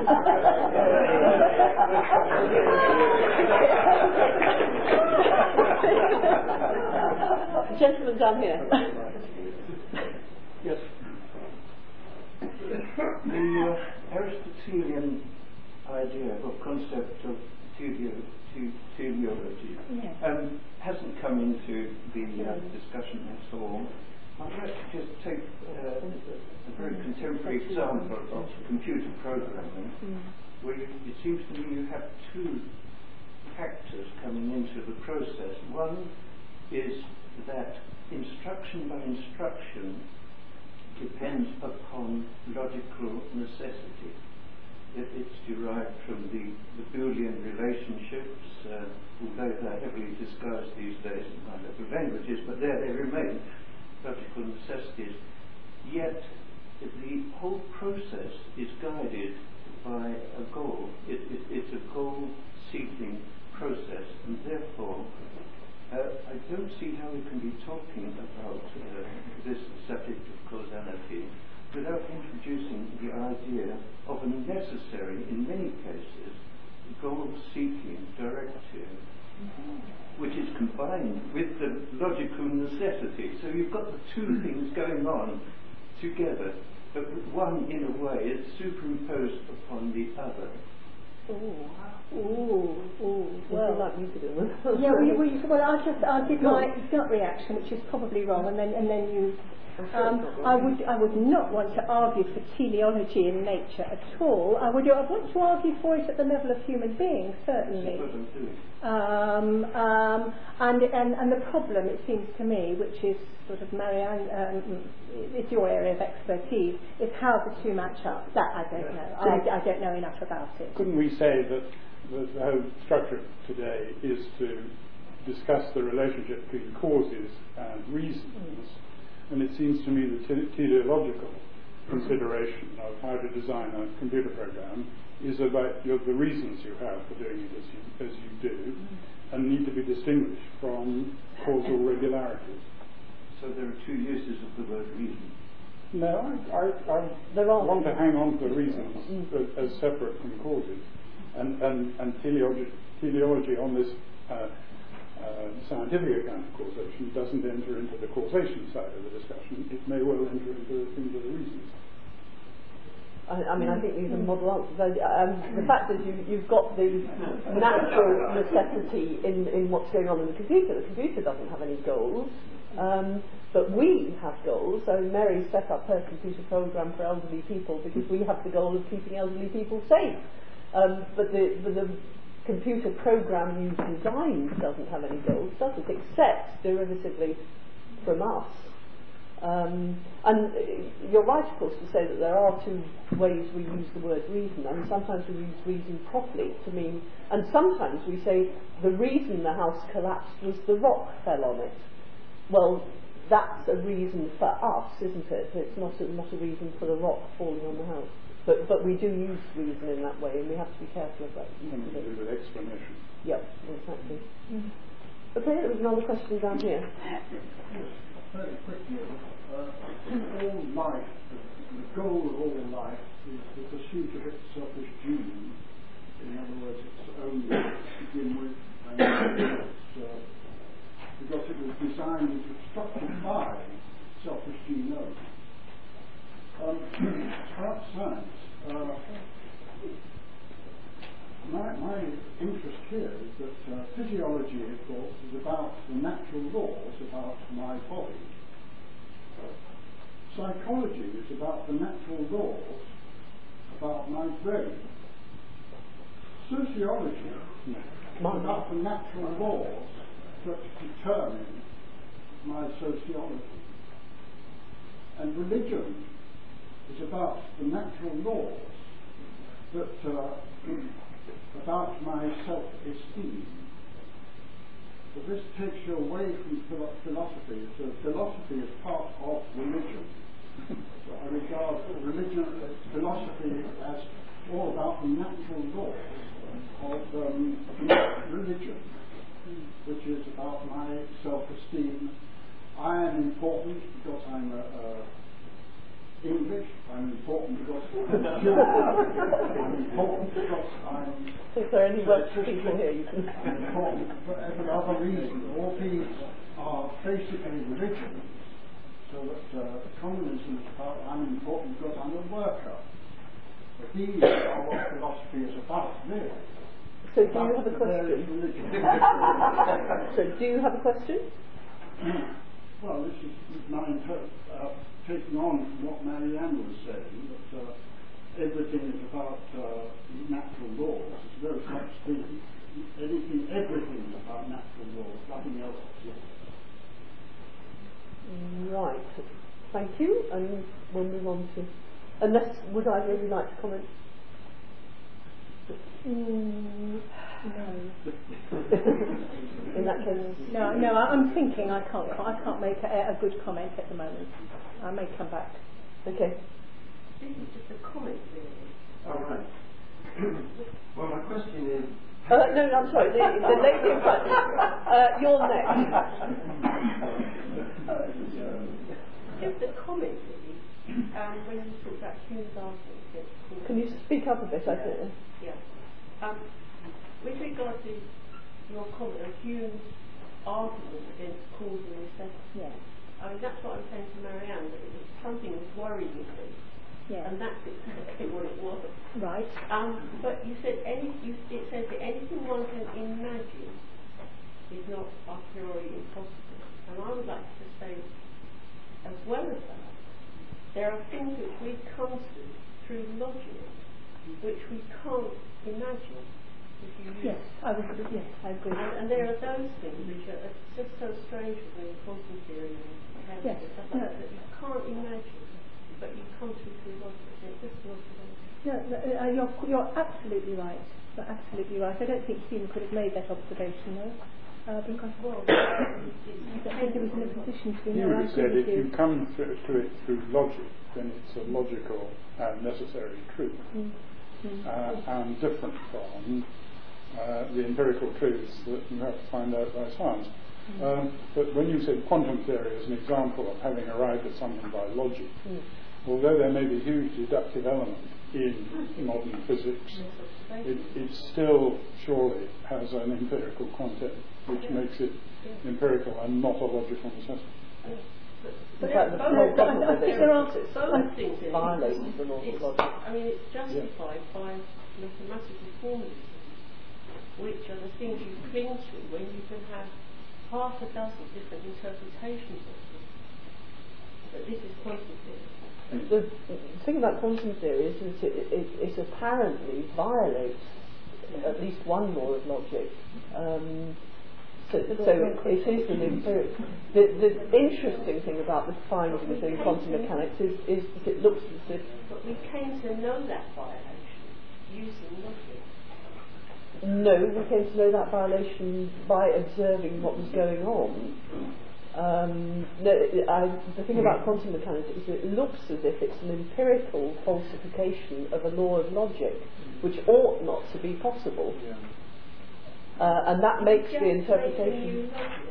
Gentleman down here. Yes. The uh, Aristotelian idea or concept of teleo- te- teleology Yes. um, hasn't come into the uh, discussion at all. I'd like to just take uh, a very contemporary example of computer programming, where you, it seems to me you have two factors coming into the process. One is that instruction by instruction depends upon logical necessity. It, it's derived from the, the Boolean relationships, uh, although they're heavily disguised these days in high-level languages, but there they remain. Logical necessities, yet the whole process is guided by a goal. It, it, it's a goal-seeking process, and therefore uh, I don't see how we can be talking about uh, this subject of causality without introducing the idea of a necessary, in many cases, goal-seeking directive, which is combined with the logical necessity. So you've got the two things going on together, but one, in a way, is superimposed upon the other. Ooh, ooh, ooh. Well, like me to do. Yeah, well, well, well I'll just I'll give my gut reaction, which is probably wrong, and then and then you. Um, I would I would not want to argue for teleology in nature at all. I would I want to argue for it at the level of human beings, certainly. Um, um, and, and and the problem, it seems to me, which is sort of Marianne, um, it's your area of expertise, is how the two match up. That I don't know. I, I don't know enough about it. Couldn't we say that the, the whole structure today is to discuss the relationship between causes and reasons? Mm. And it seems to me the te- teleological consideration of how to design a computer program is about your, the reasons you have for doing it as you, as you do, mm. and need to be distinguished from causal regularities. So there are two uses of the word reason. No, I, I, I there are want to hang on to the reasons mm. as, as separate from causes, and and, and teleology, teleology on this uh, Uh, scientific account of causation doesn't enter into the causation side of the discussion. It may well enter into, into the reasons. I, I mean, I think these are model answers. Um, the fact is, you, you've got the natural necessity in, in what's going on in the computer. The computer doesn't have any goals, um, but we have goals. So Mary set up her computer program for elderly people because we have the goal of keeping elderly people safe. Um, but the, but the computer program you designed doesn't have any goals, does it, except derivatively from us. Um, and you're right, of course, to say that there are two ways we use the word reason, and sometimes we use reason properly to mean, and sometimes we say the reason the house collapsed was the rock fell on it. Well, that's a reason for us, isn't it? It's not a, not a reason for the rock falling on the house. But but we do use reason in that way, and we have to be careful of that. Something to do with explanation. Yep, exactly. Mm. Okay, there was another question down here. Very quickly, uh, all life, the goal of all life is the pursuit of its selfish gene. In other words, its own to begin with, and it's, uh, because it was designed and constructed by selfish genome. Um, about science, uh, my, my interest here is that uh, physiology, of course, is about the natural laws about my body. Uh, psychology is about the natural laws about my brain. Sociology is about the natural laws that determine my sociology. And religion is about the natural laws that uh, about my self-esteem. So this takes you away from philo- philosophy. So philosophy is part of religion. So I regard religion, philosophy as all about the natural laws of um, religion, which is about my self-esteem. I am important because I'm a, a English. I'm important because I'm Jewish. I'm important because I'm. Is there any Welsh people here? You can. I'm important for every other reason. All these are basically religions. So that uh, communism is about I'm important because I'm a worker. But these are what philosophy is about, really. So do you have a question? So do you have a question? Well, this is my inter- uh, taking on from what Marianne was saying, that uh, everything is about uh, natural laws. There's no such thing. Anything, everything is about natural laws. Nothing else exists. Right. Thank you. And we'll move on to. Unless, would either of you like to comment? Mm, no. In that case, No, no. I- I'm thinking. I can't. I can't make a, a good comment at the moment. I may come back. okay. This is just a comment, really. All right. Well, my question is. Uh, no, no, I'm sorry. The, the lady in front. Uh, you're next. Just a comment, really. Um, when you talk about Hume's argument. Can you speak up a bit? I think. Yeah. Um, with regard to your comment on Hume's argument against cause and necessity, Yeah. I mean, that's what I was saying to Marianne, that it was something was worrying me, Yeah. and that's exactly what it was. Right. Um, but you said any, you, it says that anything one can imagine is not a priori impossible. And I would like to say, as well as that, there are things which we come to through logic, which we can't imagine if you use. Yes, I would. Yes, I agree. And, and there are those things which are just so strange within quantum theory and Yes, and stuff no. like that, that you can't imagine, but you come to through logic. And it's just not No, no, uh, you're, you're absolutely right. You're absolutely right. I don't think Hume could have made that observation, though, uh, because well, I don't think he was in a position to. You No, I would have said agree if with you come to, to it through logic, then it's a logical and necessary truth, Mm. Mm. uh, and different from uh, the empirical truths that you have to find out by science. Mm. Um, but when you said quantum theory as an example of having arrived at something by logic, Mm. although there may be huge deductive element in modern physics, it, it still surely has an empirical content, which makes it empirical and not a logical necessity. In fact, the both- whole I- government I of think there are- it both things in it. violates the laws of It's, logic. I mean, it's justified by mathematical formulas, which are the things you cling to when you can have half a dozen different interpretations of them. But this is quantum theory. The thing about quantum theory is that it, it, it apparently violates at least one law of logic. Um, so, so it is an empirical. The, the interesting thing about the findings in quantum mechanics is, is that it looks as if. But we came to know that violation using logic. No, we came to know that violation by observing what was going on. Um, no, I, the thing about quantum mechanics is it looks as if it's an empirical falsification of a law of logic, which ought not to be possible. Yeah. Uh, and that makes Just the make a interpretation. new logic.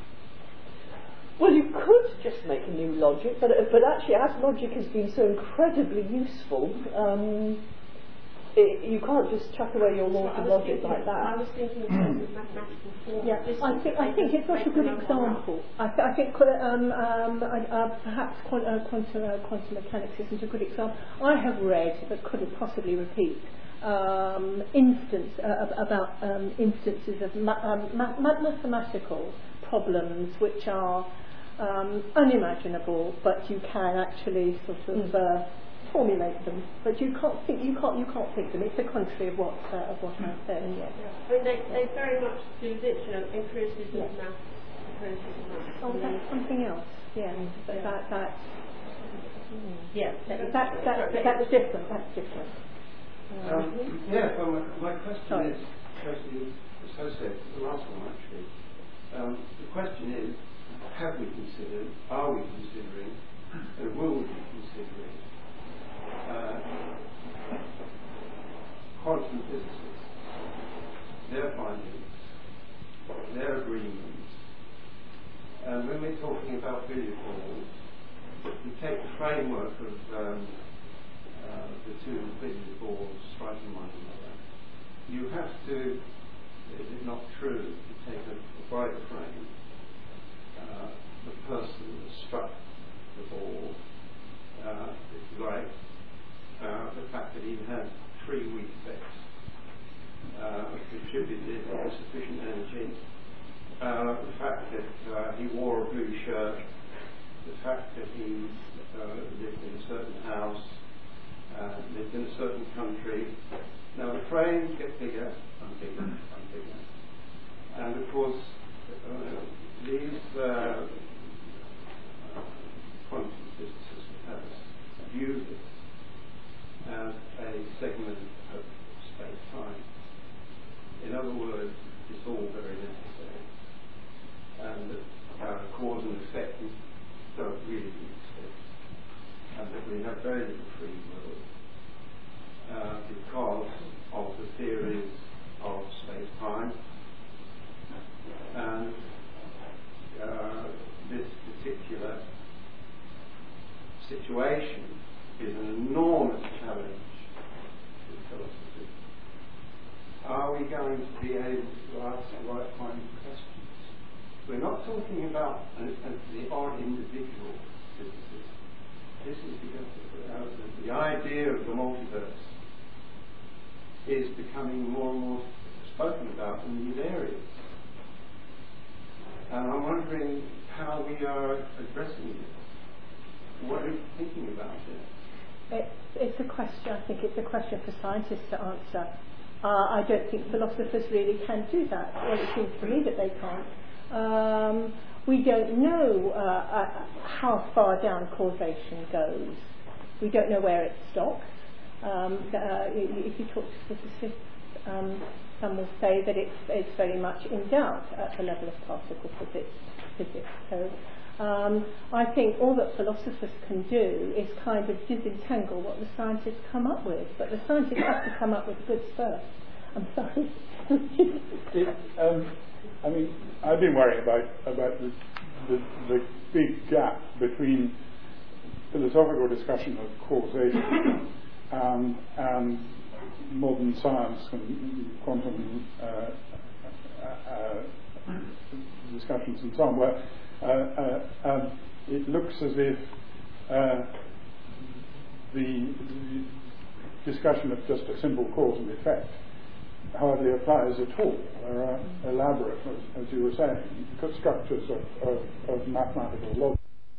Well, you could just make a new logic, but but actually, as logic has been so incredibly useful, um, it, you can't just chuck away your laws I of was logic thinking- like that. I was thinking in terms of mathematical form. Yeah, I think I think it's such a good example. I, th- I think um, um, I, uh, perhaps quant- uh, quantum uh, quantum mechanics isn't a good example. I have read, but couldn't possibly repeat, um, instance uh, ab- about um, instances of ma- um, ma- ma- mathematical problems which are um, unimaginable, but you can actually sort of. Mm. Uh, formulate them, but you can't think. You can't. You can't think them. It's the contrary of what uh, of what I said. Yeah. I mean, they, they very much do this, you know, empiricism Yeah. of maths, empiricism of maths. Oh, that's something else. Yeah, but that that Yeah, that, that, that that's different. That's different. Um, yeah, well, my, my question Sorry. is closely associated with the last one, actually. Um, the question is, have we considered, are we considering, and will we be considering uh, quantum physicists, their findings, their agreements, and when we're talking about billiard balls, we take the framework of um, uh, the two billiard balls striking one another. You have to, is it not true, to take a, a bright frame, uh, the person that struck the ball, uh, if you like, uh, the fact that he had three weak bets, uh, contributed sufficient energy, uh, the fact that uh, he wore a blue shirt, the fact that he uh, lived in a certain house, uh, lived in a certain country. Now the frames get bigger and bigger and bigger. And of course, uh, these uh, quantum physicists have viewed it as a segment of space-time. In other words, it's all very necessary. And that uh, cause and effect don't really exist. And that we have very little free will uh, because of the theories of space-time. And uh, this particular situation is an enormous challenge to philosophy. Are we going to be able to ask the right kind of questions? We're not talking about uh, uh, the odd individual physicist. This is the, uh, the, the idea of the multiverse is becoming more and more spoken about in these areas. And I'm wondering how we are addressing it. What are you thinking about it? It's, it's a question, I think it's a question for scientists to answer. Uh, I don't think philosophers really can do that. Well, it seems to me that they can't. Um, we don't know uh, uh, how far down causation goes. We don't know where it stops. Um, uh, if you talk to physicists, um, some will say that it's, it's very much in doubt at the level of particle physics. physics. So um, I think all that philosophers can do is kind of disentangle what the scientists come up with. But the scientists have to come up with goods first. I'm sorry. it, um, I mean, I've been worrying about about the, the, the big gap between philosophical discussion of causation um, and modern science and quantum uh, uh, uh, discussions and so on, where uh, uh, um, it looks as if uh, the, the discussion of just a simple cause and effect hardly applies at all. There are elaborate, as, as you were saying, structures of, of, of mathematical logic.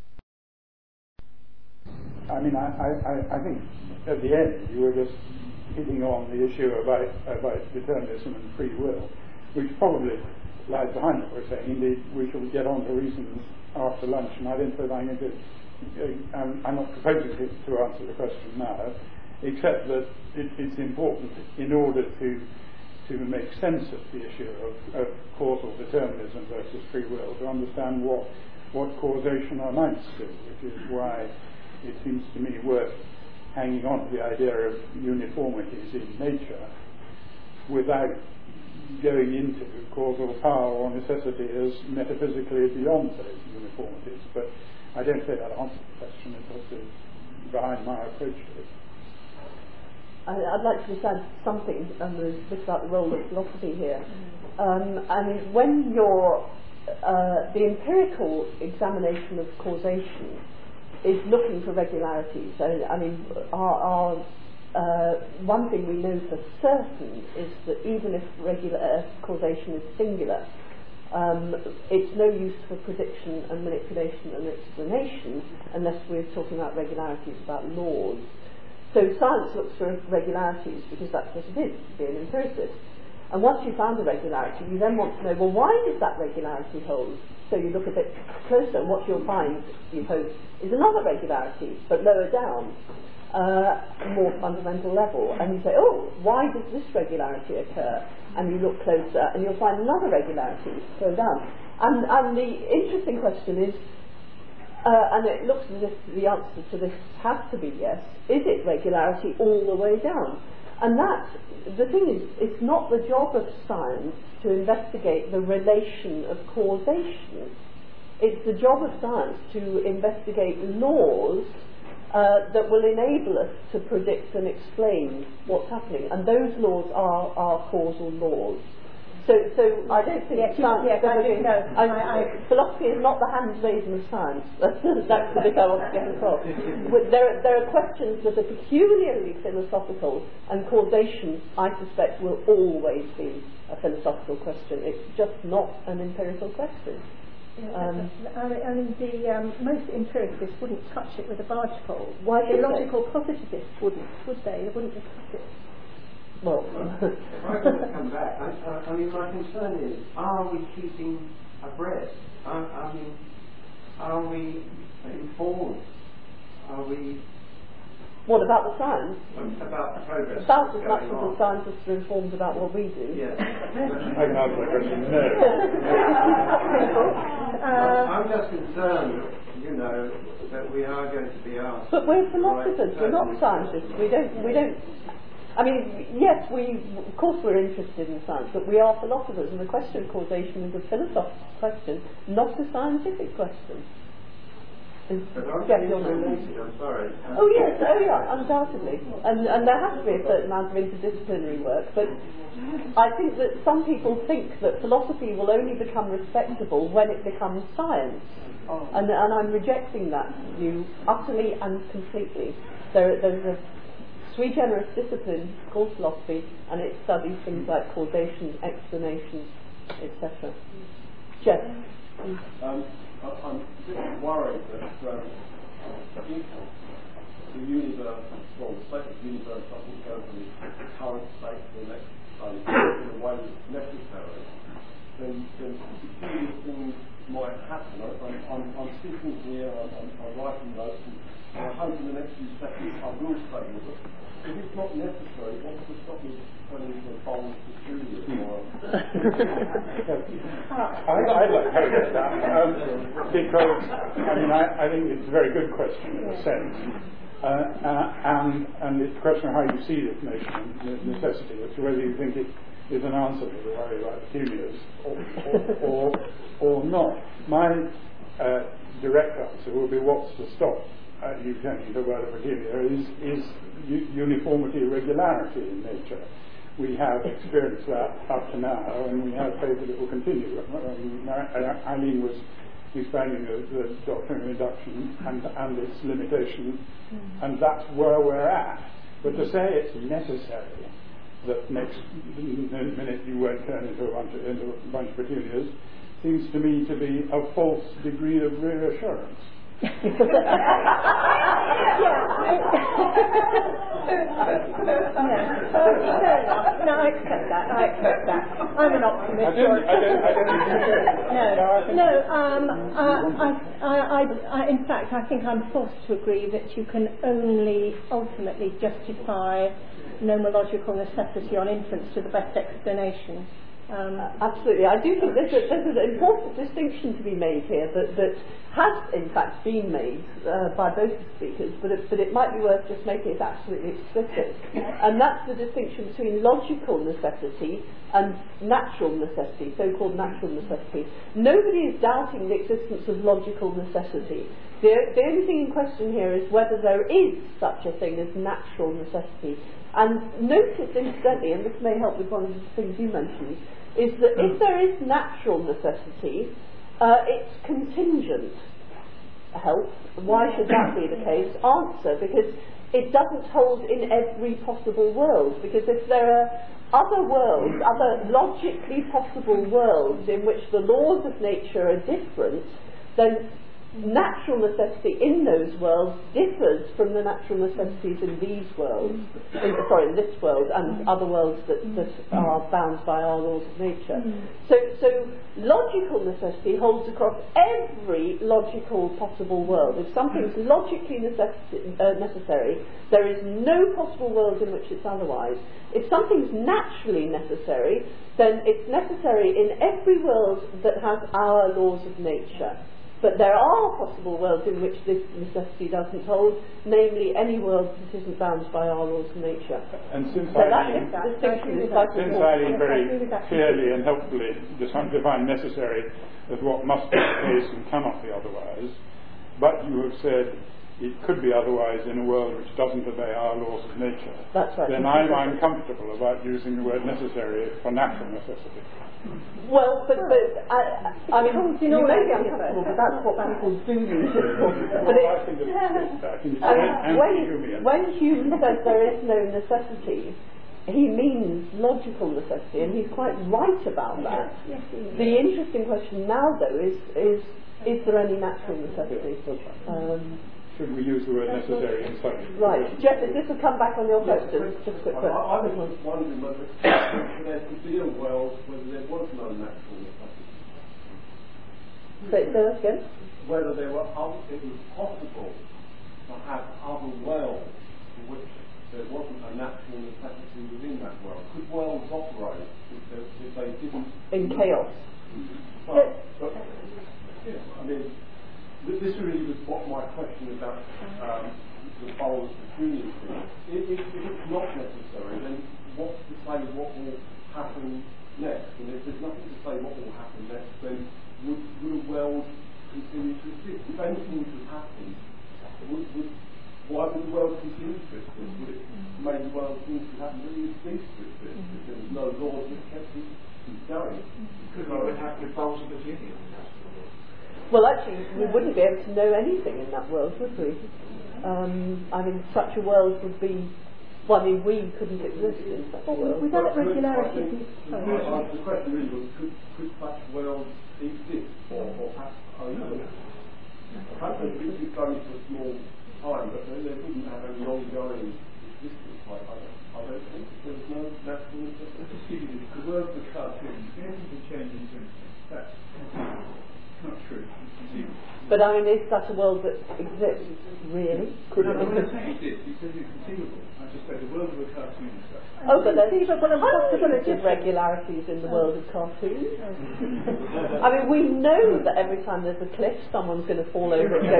I mean, I, I, I think at the end you were just hitting on the issue about, about determinism and free will, which probably lies behind what we're saying. Indeed, we shall get on to reasons after lunch, and I don't think I'm going to, uh, I'm, I'm not proposing to, to answer the question now, except that it, it's important in order to to make sense of the issue of, of causal determinism versus free will, to understand what what causation amounts to, which is why it seems to me worth hanging on to the idea of uniformities in nature without going into causal power or necessity as metaphysically beyond those uniformities. But I don't say that answers the question, it also is behind my approach to it. I'd like to just add something um, a bit about the role of philosophy here. Um, I mean, when you're uh, the empirical examination of causation is looking for regularities. So, I mean, our, our uh, one thing we know for certain is that even if regular uh, causation is singular, um, it's no use for prediction and manipulation and explanation unless we're talking about regularities, about laws. So science looks for regularities because that's what it is, to be an empiricist. And once you found a regularity, you then want to know, well, why does that regularity hold? So you look a bit closer, and what you'll find, you hope, is another regularity, but lower down. uh, more fundamental level, and you say, oh, why does this regularity occur? And you look closer, and you'll find another regularity go down. And, and the interesting question is, uh, and it looks as if the answer to this has to be yes, is it regularity all the way down? And that, the thing is, it's not the job of science to investigate the relation of causation. It's the job of science to investigate laws uh, that will enable us to predict and explain what's happening. And those laws are, are causal laws. So, so I don't think yes, science... Yes, I do know. I, I, I, philosophy is not the handmaiden of science. That's the bit I want to get across. There, there are questions that are peculiarly philosophical, and causation, I suspect, will always be a philosophical question. It's just not an empirical question. Um, I mean, I mean the um, most empiricalists wouldn't touch it with a barge pole. Why the should logical positivists wouldn't, would they? They wouldn't discuss it. Well, if I can just come back, I, I, I mean, my concern is, are we keeping abreast? I, I mean, are we informed? Are we... What about the science? About the progress? About as much as on. the scientists are informed about what we do. Yeah. I can answer that question. No. uh, I'm just concerned, you know, that we are going to be asked. But we're philosophers. We're not scientists. We don't. We don't. I mean, yes, we, of course we're interested in science, but we are philosophers, and the question of causation is a philosophical question, not a scientific question. But I'm Yes, getting you're related, I'm sorry. Oh yes, oh yeah, undoubtedly. And, and there has to be a certain amount of interdisciplinary work, but I think that some people think that philosophy will only become respectable when it becomes science. Oh. And, and I'm rejecting that view utterly and completely. There, there's a sui generis discipline called philosophy, and it studies things like causation, explanation, et cetera. Jeff? Um, I, I'm a bit worried that um, if the universe, well, the state of the universe doesn't go from the current state to the next state in a way that's necessary, then, then peculiar things might happen. I, I'm, I'm, I'm speaking here, I'm, I'm, I'm writing notes, and I hope in the next few seconds I will say this. If it's not necessary, what's to stop me turning into a bowl of peculiar tomorrow? I, I'd like to have that, um, because, I mean, I, I think it's a very good question in a sense. Uh, uh, and, and it's a question of how you see this notion of necessity, as to whether you think it is an answer to the worry about peculiars or, or, or, or not. My uh, direct answer will be what's to stop uh, you turning the word of peculiar is, is u- uniformity, regularity in nature. We have experienced that up to now, and we have faith that it will continue. Um, Eileen was explaining the, the doctrine of induction and, and its limitations, mm-hmm. and that's where we're at. But to say it's necessary that next minute you won't turn into a bunch of, into a bunch of petunias seems to me to be a false degree of reassurance. yeah. No, I accept that. I accept that. I'm an optimist. I don't, I don't, I don't no, no. Um, uh, I, I, I, I, in fact, I think I'm forced to agree that you can only ultimately justify nomological necessity on inference to the best explanation. Um, uh, absolutely. I do think there's, a, there's an important distinction to be made here that, that has in fact been made uh, by both the speakers, but it, but it might be worth just making it absolutely explicit. And that's the distinction between logical necessity and natural necessity, so-called natural necessity. Nobody is doubting the existence of logical necessity. The, the only thing in question here is whether there is such a thing as natural necessity. And notice, incidentally, and this may help with one of the things you mentioned, is that if there is natural necessity, uh, it's contingent. Help. Why should that be the case? Answer, because it doesn't hold in every possible world. Because if there are other worlds, other logically possible worlds in which the laws of nature are different, then natural necessity in those worlds differs from the natural necessities in these worlds, in, sorry, in this world and other worlds that, that are bound by our laws of nature. So, so logical necessity holds across every logical possible world. If something's logically necessi- uh, necessary, there is no possible world in which it's otherwise. If something's naturally necessary, then it's necessary in every world that has our laws of nature. But there are possible worlds in which this necessity doesn't hold, namely any world that isn't bound by our laws of nature. And since so that Eileen, distinction is quite since important. Eileen very clearly and helpfully defined necessary as what must be the case and cannot be otherwise, but you have said it could be otherwise in a world which doesn't obey our laws of nature, That's right. then I'm uncomfortable about using the word necessary for natural necessity. Well, but, but I, I mean, you may be uncomfortable, but that's what people do use it for. But it, I think it's, I think it's I mean, anti-Humean. when, when Hume says there is no necessity, he means logical necessity, and he's quite right about that. Yes, yes, The interesting question now, though, is is is there any natural necessity? Um, Should we use the word necessary in such? right, Jeff, this will come back on your question. Just a quick I, I question. was wondering whether there could be a world whether there was no natural necessity. Say say that again. Whether there were other, it was possible to have other worlds in which there wasn't a natural necessity within that world. Could worlds operate if they, if they didn't? In chaos. Well, but, yeah, I mean, th- this really was what my question about um, the whole Humean thing. If, if, if it's not necessary, then what's to say what will happen next? And if there's nothing to say what will happen next, then would, would a world continue to exist? If anything could happen, would, would, why would the world continue to exist? Would it make the world things could happen really cease to exist if there was no laws that kept it going? Because I would have to bolt at the beginning. Well, actually, we wouldn't be able to know anything in that world, would we? Um, I mean, such a world would be. Well, I mean, we couldn't exist in such a world. Without But could- regularity. I think- Sorry. uh, The question really was, could, could such worlds exist, or, or perhaps only? Perhaps they could be going for a small time, but they, they wouldn't have any ongoing existence. Like, I, don't, I don't think there was no natural necessity. The world of the cartoon, anything can change into that's not true. But I mean, is that a world that exists, really? Could No, it when I exist? say exist, you said it's conceivable. I just said the world of the cartoon is such. Oh, but there's Conceivable and hundreds possible of regularities in the world of cartoons. I mean, we know that every time there's a cliff, someone's going to fall over and go.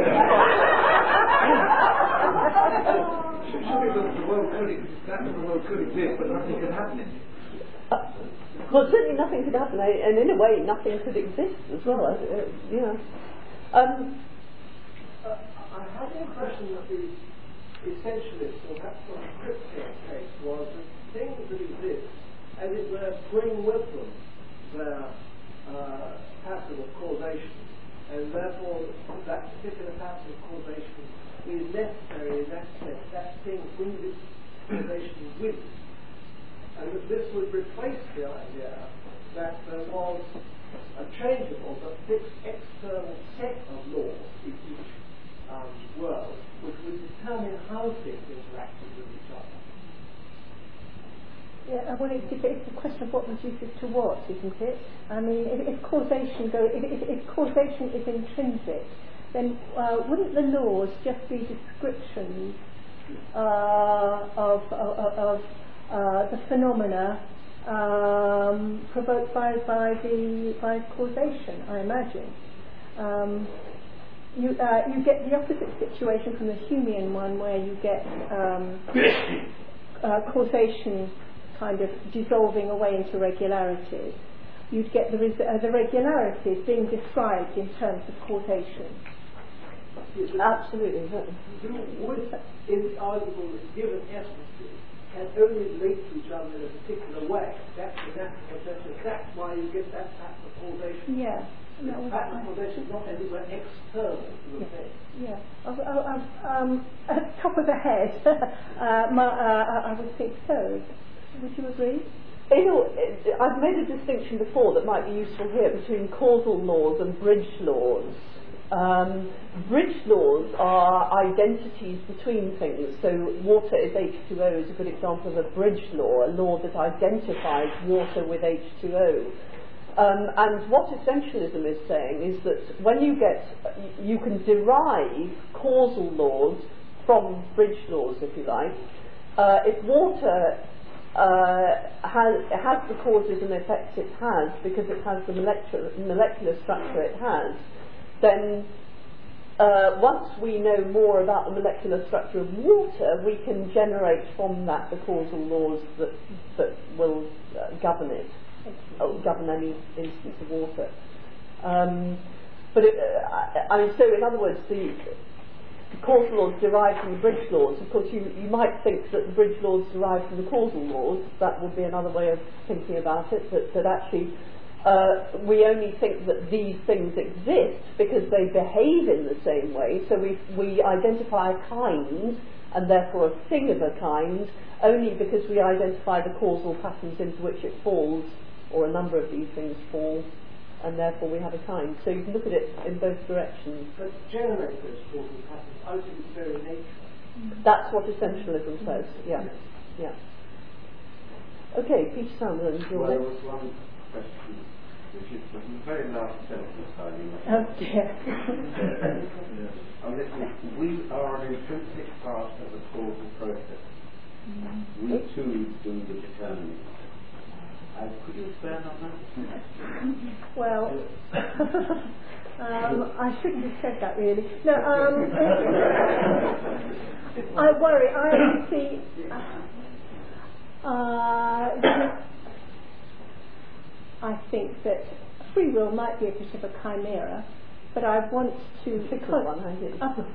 Surely the, the world could exist, that the world could exist, but nothing could happen in it. Uh, well, certainly nothing could happen, eh, and in a way, nothing could exist as well. Uh, uh, you know. Um, Uh, I had the impression that the essentialist, or perhaps the cryptic case, was that things that exist, as it were, bring with them their uh, pattern of causation, and therefore that particular pattern of causation is necessary in that sense. That thing brings its causation with it. And that this would replace the idea that there was a changeable but fixed external set of laws in each um, world which would determine how things interacted with each other. Yeah, well, it's, it's a question of what reduces to what, isn't it? I mean, if, if causation go, if, if, if causation is intrinsic, then uh, wouldn't the laws just be descriptions uh, of, of, of uh, the phenomena um, provoked by by the by causation? I imagine. Um, You, uh, you get the opposite situation from the Humean one, where you get um, uh, causation kind of dissolving away into regularities. You'd get the, res- uh, the regularities being described in terms of causation. absolutely. Would it is arguable that given essences can only relate to each other in a particular way? That's the natural process. That's why you get that pattern of causation. Yeah. The No, pattern of causation is not anywhere external to the thing. Yeah. I, I, I, um, at the top of the head, uh, my, uh, I would think so. Would you agree? You know, I've made a distinction before that might be useful here between causal laws and bridge laws. Um, bridge laws are identities between things. So water is H two O is a good example of a bridge law, a law that identifies water with H two O. Um, and what essentialism is saying is that when you get, you can derive causal laws from bridge laws, if you like. Uh, if water uh, has, has the causes and effects it has because it has the molecular, molecular structure it has, then uh, once we know more about the molecular structure of water, we can generate from that the causal laws that, that will uh, govern it, or govern any instance of water. Um, but it, uh, I, I mean, so in other words, the, the causal laws derived from the bridge laws. Of course, you, you might think that the bridge laws derive from the causal laws. That would be another way of thinking about it, that, that actually Uh, we only think that these things exist because they behave in the same way. So we we identify a kind and therefore a thing of a kind only because we identify the causal patterns into which it falls, or a number of these things fall, and therefore we have a kind. So you can look at it in both directions. But generate those causal patterns out of its very nature. That's what essentialism says. Yeah, yeah. Okay, Peter Sandland, your well, next. there was one question, which is the very last sentence I think. Oh dear. yeah. And this is, we are an intrinsic part of the causal process. Mm. We too do the determining. Uh, could you expand on that? Well, um, I shouldn't have said that really. No, um, I worry. I see. Uh, I think that free will might be a bit of a chimera, but I want to. Fickle one, I think. Uh,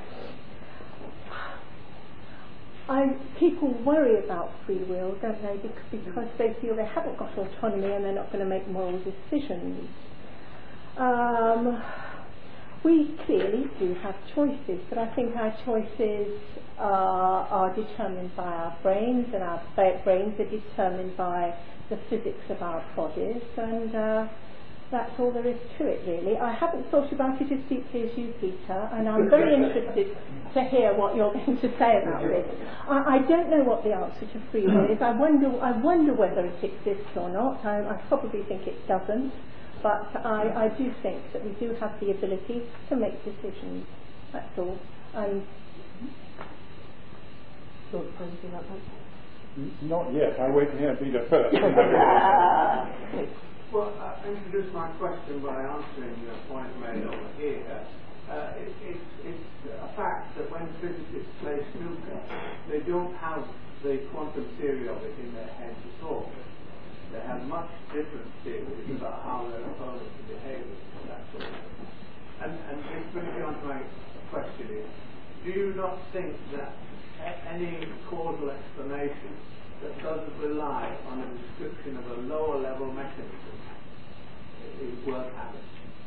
I, people worry about free will, don't they? Because, because they feel they haven't got autonomy and they're not going to make moral decisions. Um, we clearly do have choices, but I think our choices are, are determined by our brains, and our brains are determined by the physics of our bodies, and uh, that's all there is to it, really. I haven't thought about it as deeply as you, Peter, and I'm very interested to hear what you're going to say about this. I, I don't know what the answer to free will is. I wonder, I wonder whether it exists or not. I, I probably think it doesn't, but I, I do think that we do have the ability to make decisions. That's all. And do you want to say about that? Not yet. I wait to hear Peter first. Well, I introduced my question by answering the point made over here. Uh, it, it's, it's a fact that when physicists play snooker, they don't have the quantum theory of it in their heads at all. They have much different theories about how their opponents are behaving and that sort of thing. And, and this brings me on to my question is, do you not think that any causal explanation that doesn't rely on a description of a lower level mechanism is worth having?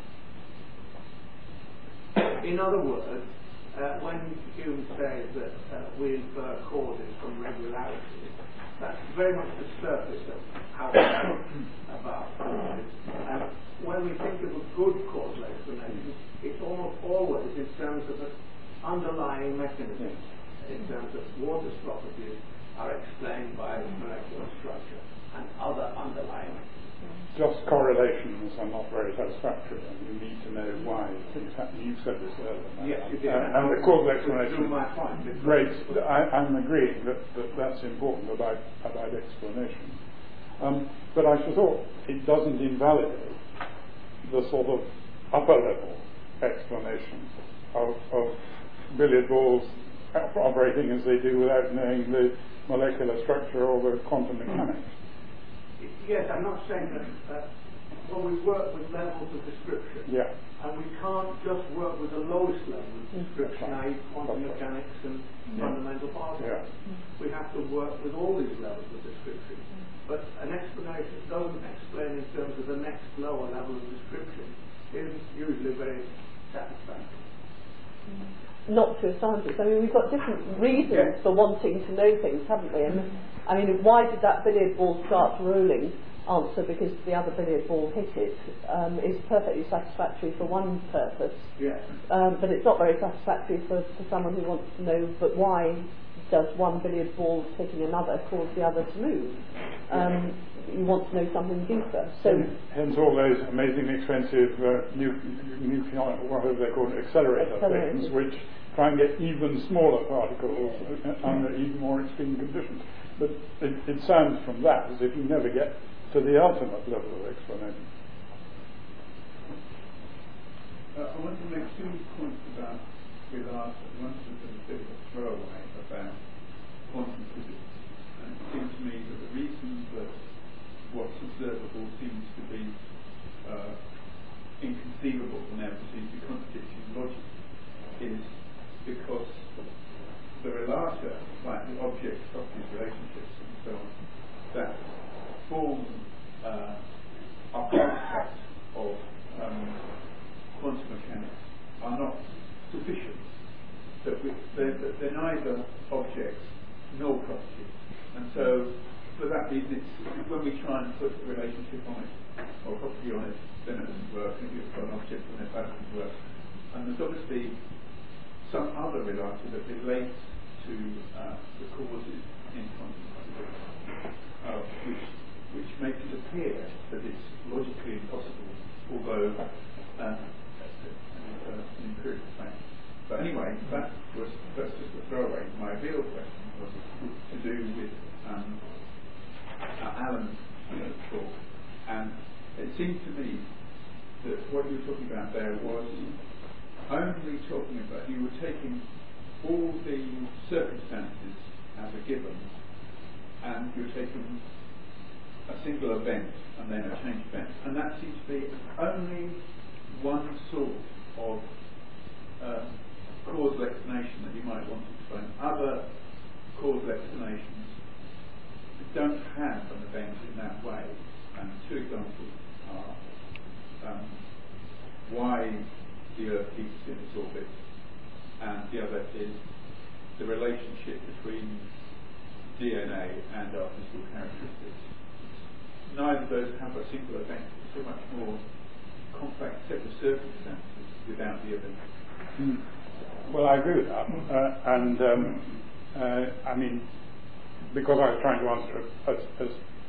In other words, uh, when Hume says that uh, we infer causes from regularities, that's very much the surface of how we think about causes. And when we think of a good causal explanation, it's almost always in terms of an underlying mechanism. In terms of water's properties are explained by molecular structure and other underlying. Just correlations are not very satisfactory, and you need to know why things happen. You said this earlier. Yes, you did. Uh, and the causal explanation. My point. Great. I, I'm agreeing that, that that's important about, about explanation. Um, but I should thought it doesn't invalidate the sort of upper level explanation of, of billiard balls operating as they do without knowing the molecular structure or the quantum mechanics. Yes, I'm not saying that uh, when we work with levels of description, yeah. and we can't just work with the lowest level of description, that is quantum That's mechanics right. and yeah. fundamental particles. Yeah. We have to work with all these levels of description. But an explanation doesn't explain in terms of the next lower level of description isn't usually very satisfactory. Not to a scientist. I mean, we've got different reasons yeah. for wanting to know things, haven't we? And I mean, why did that billiard ball start rolling? answer because the other billiard ball hit it um, is perfectly satisfactory for one purpose, Yeah. um, but it's not very satisfactory for, for someone who wants to know, but why does one billiard ball hitting another cause the other to move? Um, you want to know something deeper. So hence all those amazing expensive uh, nu- nuclear, whatever they're called, accelerator Accelerators. things, which try and get even smaller particles under even more extreme conditions. But it, it sounds from that as if you never get to the ultimate level of explanation. Uh, I want to make two points about Vilas. One is a bit of a throwaway about quantum physics. And it seems to me that the reason that what's observable seems to be uh, inconceivable and therefore seems to contradict logic is because there are larger, like the object properties, relationships, and so on, that form uh, are concepts of um, quantum mechanics are not sufficient. That we, they're, they're neither objects nor properties, and so for that reason, it's, when we try and put a relationship on it or property on it, then it doesn't work. And if you've got an object on it, that doesn't work. And there's obviously some other reality that relates to uh, the causes in quantum physics, uh, which which makes it appear that it's logically impossible, although uh, uh, an empirical fact. But anyway, that was that's just a throwaway. My real question was to do with um, uh, Alan's uh, talk, and it seemed to me that what you were talking about there was only talking about, you were taking all the circumstances as a given, and you were taking a single event and then a change event, and that seems to be only one sort of uh, causal explanation that you might want to explain. Other causal explanations don't have an event in that way, and two examples are um, why the Earth keeps in its orbit, and the other is the relationship between D N A and our physical characteristics. Neither of those have a single event. It's a much more complex set of circumstances without the event. Mm. Well, I agree with that, uh, and um, uh, I mean, because I was trying to answer a, a, a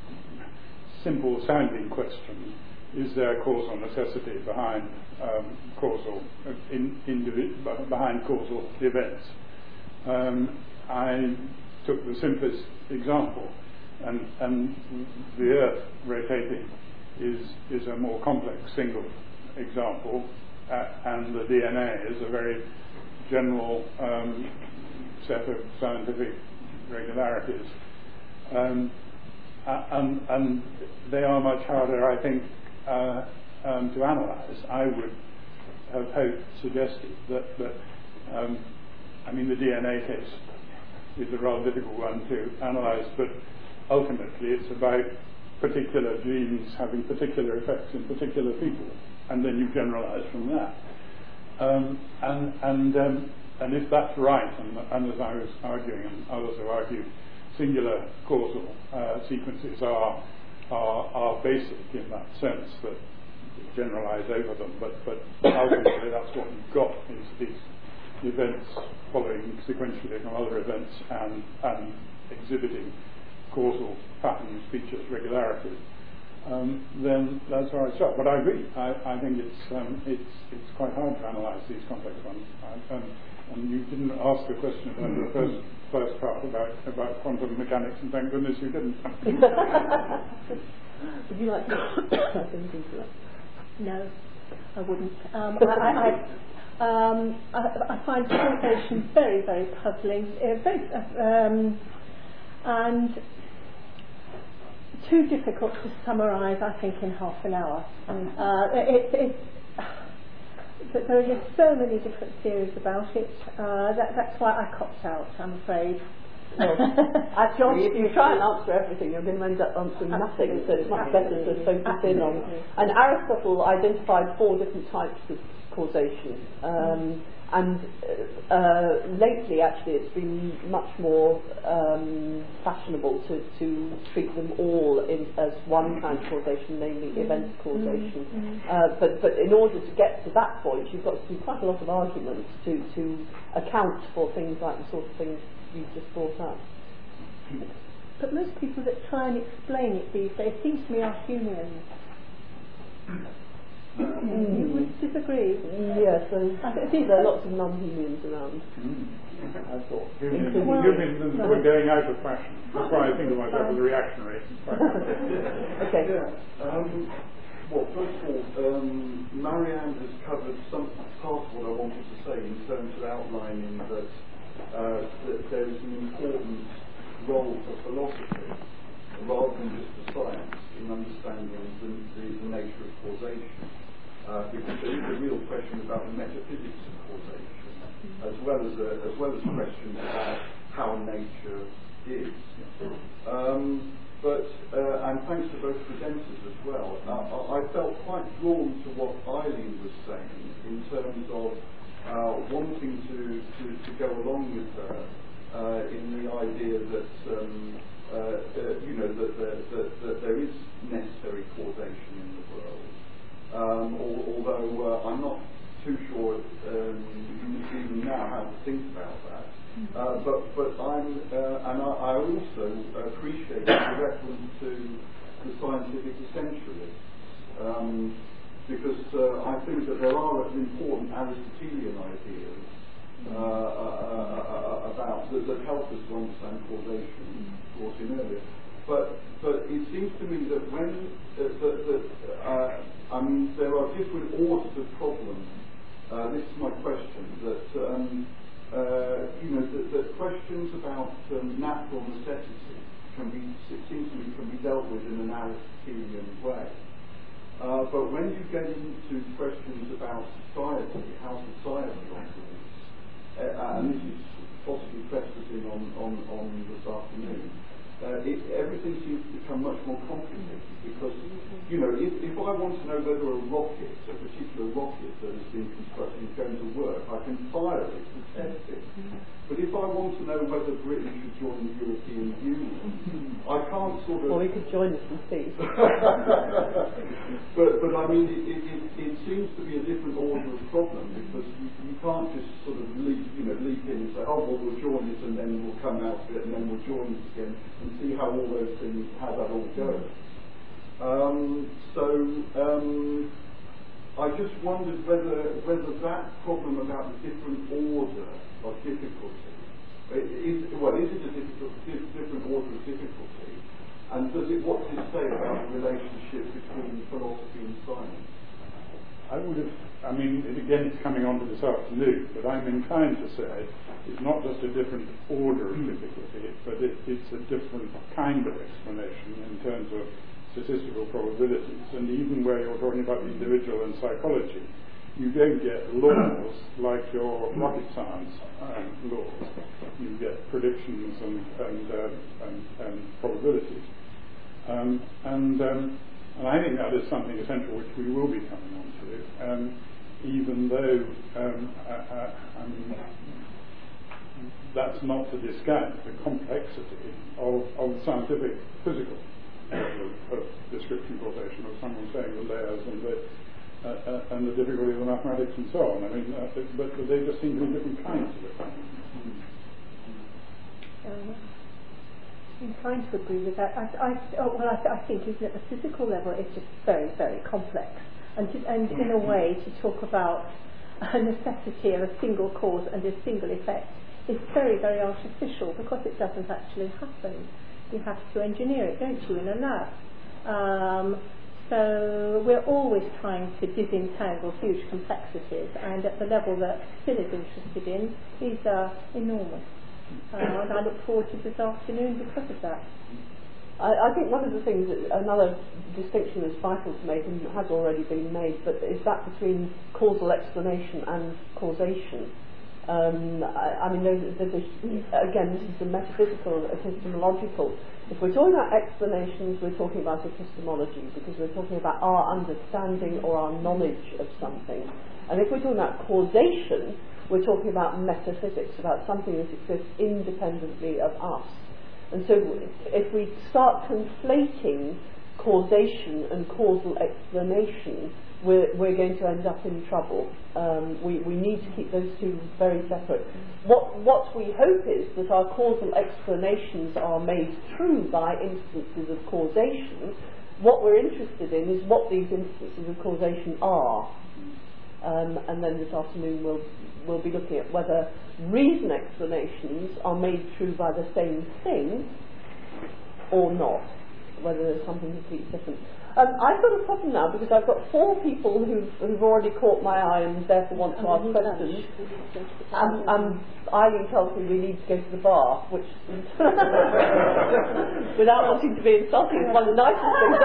simple sounding question, is there causal necessity behind um, causal uh, in, indivi- behind causal events? Um, I took the simplest example, and, and the Earth rotating is is a more complex single example, uh, and the D N A is a very general um, set of scientific regularities, um, and, and they are much harder, I think, uh, um, to analyse. I would have hoped, suggested that, that um, I mean, the D N A case is a rather difficult one to analyse, but ultimately it's about particular genes having particular effects in particular people, and then you generalise from that. Um, and and um, and if that's right, and, and as I was arguing, and others have argued, singular causal uh, sequences are, are are basic in that sense that you generalise over them, but but ultimately that's what you've got is these events following sequentially from other events and and exhibiting causal patterns, features, regularities. Um, then that's where I start. But I agree. I, I think it's um, it's it's quite hard to analyse these complex ones. I, um, and you didn't ask the question about the first first part about about quantum mechanics, and thank goodness you didn't. Would you like to add anything to that? No, I wouldn't. Um, I, I, I, um, I, I find the conversation very, very puzzling, uh, very, um, and too difficult to summarise, I think, in half an hour. Mm. Uh, it, it, it, there are just so many different theories about it. Uh, that, that's why I copped out, I'm afraid. Well, actually, if you try and answer everything, you're going to end up answering nothing, so it's much better to focus in on. And Aristotle identified four different types of causation. Um, and uh, lately, actually, it's been much more um, fashionable to, to treat them all in, as one kind of causation, namely event causation. Mm-hmm. uh, but, but in order to get to that point, you've got to do quite a lot of arguments to, to account for things like the sort of things you've just brought up. But most people that try and explain it these days seem to me are Humeans. Mm. You would disagree? Yes, there are lots of non-Humeans around. Mm. I thought. Humeans no. were going out of fashion. That's why I think of myself as a reactionary. Okay. Yeah. Um, well, first of all, um, Marianne has covered some part of what I wanted to say in terms of outlining that, uh, that there is an important role for philosophy rather than just for science in understanding the, the, the nature of causation. Uh, because there is a real question about the metaphysics of causation, as well as a, as well as questions about how nature is. Um, but uh, and thanks to both presenters as well. Uh, I felt quite drawn to what Eileen was saying in terms of uh, wanting to, to, to go along with her uh, in the idea that um, uh, uh, you know that, that, that, that there is necessary causation in the world. Um, although uh, I'm not too sure um, even now how to think about that. Uh, but but I'm uh, and I, I also appreciate the reference to the scientific essentialists um, because uh, I think that there are important Aristotelian ideas uh, uh, about that, that help us to understand causation, brought in earlier. But but it seems to me that when uh, that, that uh, I mean there are different orders of problems. Uh, this is my question. That um, uh, you know that, that questions about um, natural necessity can be it seems to me can be dealt with in an Aristotelian way. Uh, but when you get into questions about society, how society operates, uh, and this is possibly prefacing on, on on this afternoon. Uh, it, everything seems to become much more complicated because, you know, if, if I want to know whether a rocket, a particular rocket that has been constructed is going to work, I can fire it and test it. But if I want to know whether Britain should join the European Union, I can't sort of... Or we could join us and see. but, but I mean, it, it, it, it seems to be a different order of problem because you, you can't just sort of leap, you know, leap in and say, oh, well, we'll join it and then we'll come out of it and then we'll join it again. And see how all those things, how that all goes. Um, so um, I just wondered whether whether that problem about the different order of difficulty is well, is it a difficult, different order of difficulty, and does it what does it say about the relationship between philosophy and science? I would have, I mean, it again it's coming on to this afternoon, but I'm inclined to say it's not just a different order of difficulty, but it, it's a different kind of explanation in terms of statistical probabilities. And even where you're talking about the individual and psychology, you don't get laws like your rocket science um, laws. You get predictions and, and, uh, and, and probabilities. Um, and um, And I think that is something essential which we will be coming on to, um, even though um, I, I, I mean, that's not to discount the complexity of, of the scientific physical of, of description causation, of someone saying the layers and the, uh, uh, and the difficulty of the mathematics and so on. I mean, uh, but, but they just seem to be different kinds of it. Um, I'm inclined to agree with that. I, I, oh, well, I, I think isn't it, the physical level is just very, very complex, and to, and in a way to talk about a necessity of a single cause and a single effect is very, very artificial because it doesn't actually happen. You have to engineer it, don't you, in a lab? Um, so we're always trying to disentangle huge complexities, and at the level that Phil is interested in, these are enormous. Uh, and I look forward to this afternoon because of that. I, I think one of the things, another distinction that's vital to make, and has already been made, but is that between causal explanation and causation. Um, I, I mean, there's, there's a, again, this is the metaphysical, epistemological. If we're talking about explanations, we're talking about epistemology, because we're talking about our understanding or our knowledge of something. And if we're talking about causation, we're talking about metaphysics, about something that exists independently of us. And so if we start conflating causation and causal explanation, we're, we're going to end up in trouble. Um, we, we need to keep those two very separate. What, what we hope is that our causal explanations are made true by instances of causation. What we're interested in is what these instances of causation are. Um, and then this afternoon we'll, we'll be looking at whether reason explanations are made true by the same thing or not, whether there's something completely different. Um, I've got a problem now because I've got four people who've, who've already caught my eye and therefore want to ask questions. And um, Eileen tells me we need to go to the bar, which, without wanting to be insulting, is one of the nicest things.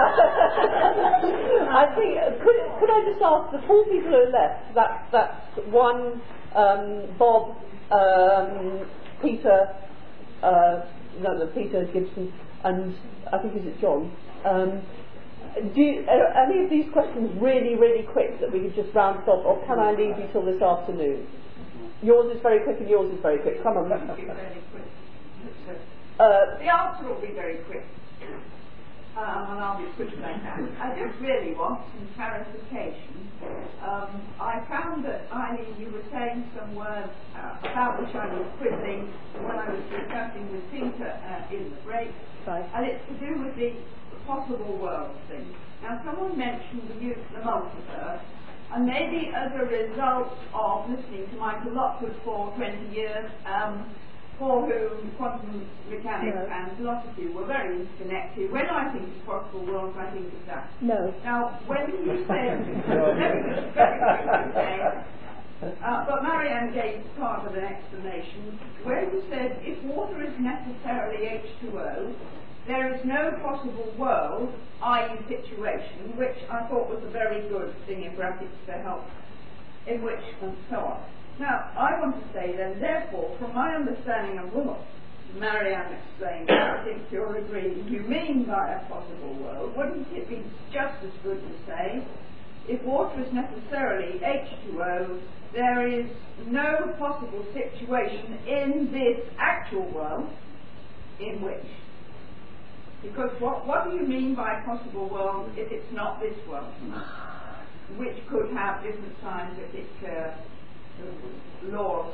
I think, could, could I just ask the four people who are left, that, that's one, um, Bob, um, Peter, uh, no, no, Peter Gibson, and I think is it John? Um, Do you, are any of these questions really, really quick that we could just round off, or can I leave you till this afternoon? Yours is very quick and yours is very quick. Come on. Very quick. Uh, the answer will be very quick, um, and I'll be as quick as I can. I just really want some clarification. Um, I found that, Eileen, you were saying some words uh, about which I was quibbling when I was discussing with Peter uh, in the break, Right. and it's to do with the possible world thing. Now, someone mentioned the use of the multiverse, and maybe as a result of listening to Michael Lockwood for twenty years, um, for whom quantum mechanics no. and philosophy were very interconnected. When I think of possible worlds, I think of that. No. Now, when you said, let me just very quickly say, uh, but Marianne gave part of an explanation, where you said if water is necessarily H two O, there is no possible world, that is situation, which I thought was a very good thing in brackets to help, in which, and so on. Now, I want to say then, therefore, from my understanding of what Marianne explained, I think you're agreeing, you mean by a possible world, wouldn't it be just as good to say, if water is necessarily H two O, there is no possible situation in this actual world in which. Because what, what do you mean by possible world if it's not this world, which could have different scientific uh, laws?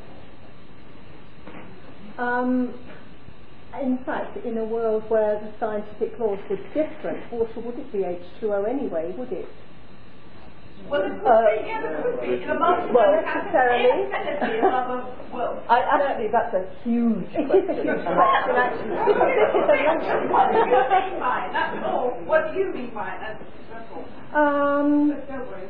Um, in fact, in a world where the scientific laws were different, water wouldn't be H two O anyway, would it? Well, it could Uh, be, yeah, it could be. In a multiverse, well, it happens necessarily. independently of other worlds. I, actually, that's a huge It question. is a huge question, actually. This is a lunch. What do you mean by it? That's all. What do you mean by it? That's, that's all. Um, But don't worry.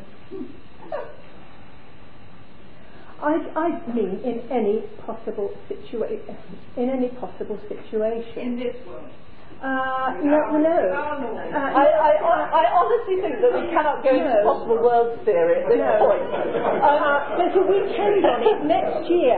I, I mean, in any possible situation, in any possible situation. In this world. Uh, no, no. Uh, I, I, I honestly think that we cannot go into No. possible worlds theory at this No. point. Uh, there's a weekend on it next year.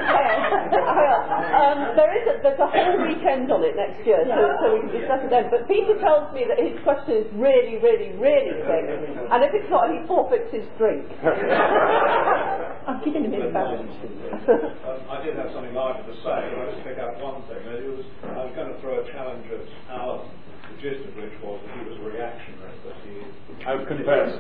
um, there is a, there's a whole weekend on it next year, so, so we can discuss it then. But Peter tells me that his question is really, really, really quick, and if it's not, he forfeits his drink. I'm giving him his balance. um, I did have something larger to say, but I'll just pick out one thing. It was, I was going to throw a challenge at Alan, the gist of which was that he was a reactionary, that he... I've confessed.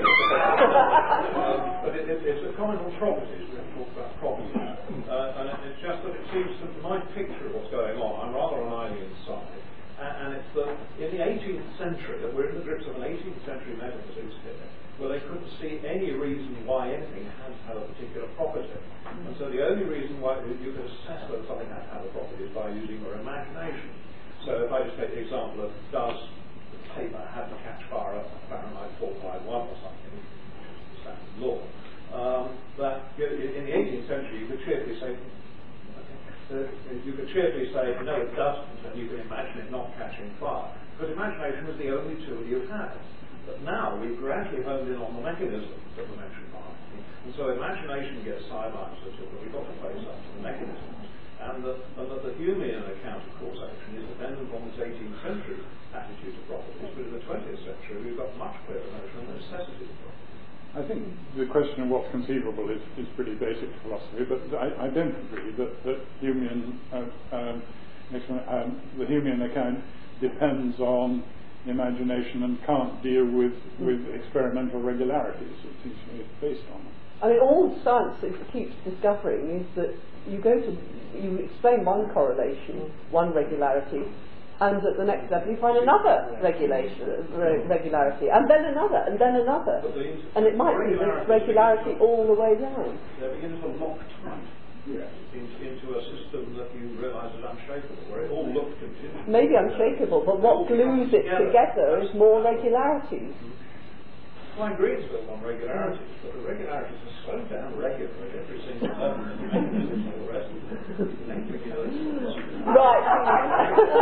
um, but it, it, it's a comment on properties. We're going to talk about properties. Uh, and it, it's just that it seems to my picture of what's going on, I'm rather on Eileen's side, and, and it's that in the eighteenth century, that we're in the grips of an eighteenth century metaphysics here, where they couldn't see any reason why anything had to have a particular property. And so the only reason why you could assess whether something had to have a property is by using your imagination. So if I just take the example of does the paper have to catch fire at Fahrenheit four fifty-one or something, which is the standard law, um, that in the eighteenth century you could cheerfully say, okay, you could cheerfully say, no it doesn't, and you can imagine it not catching fire. Because imagination was the only tool you had. But now we've gradually honed in in on the mechanisms that were mentioned by me. And so imagination gets sidelined so that we've got to face up to the mechanisms. And that, and that the Humean account of causation is dependent on this eighteenth century attitude to properties, but in the twentieth century we've got much clearer notion of the necessity of properties. I think the question of what's conceivable is, is pretty basic philosophy, but I, I don't agree that, that Humean, uh, um, um, the Humean account depends on imagination and can't deal with, with experimental regularities. It seems to me it's based on them. I mean, all science keeps discovering is that you go to, you explain one correlation, one regularity, and at the next level you find another regulation, re- regularity, and then another, and then another. And it might be this regularity all the way down. There begins to lock tight yes. into, into a system that you realise is unshakable, where it all looks continuous. Maybe unshakable, but what glues it together is more regularities. Well, I agree it's built on regularities, but the regularities are so damn regular at every single level and the mechanisms and all the rest of it. Right.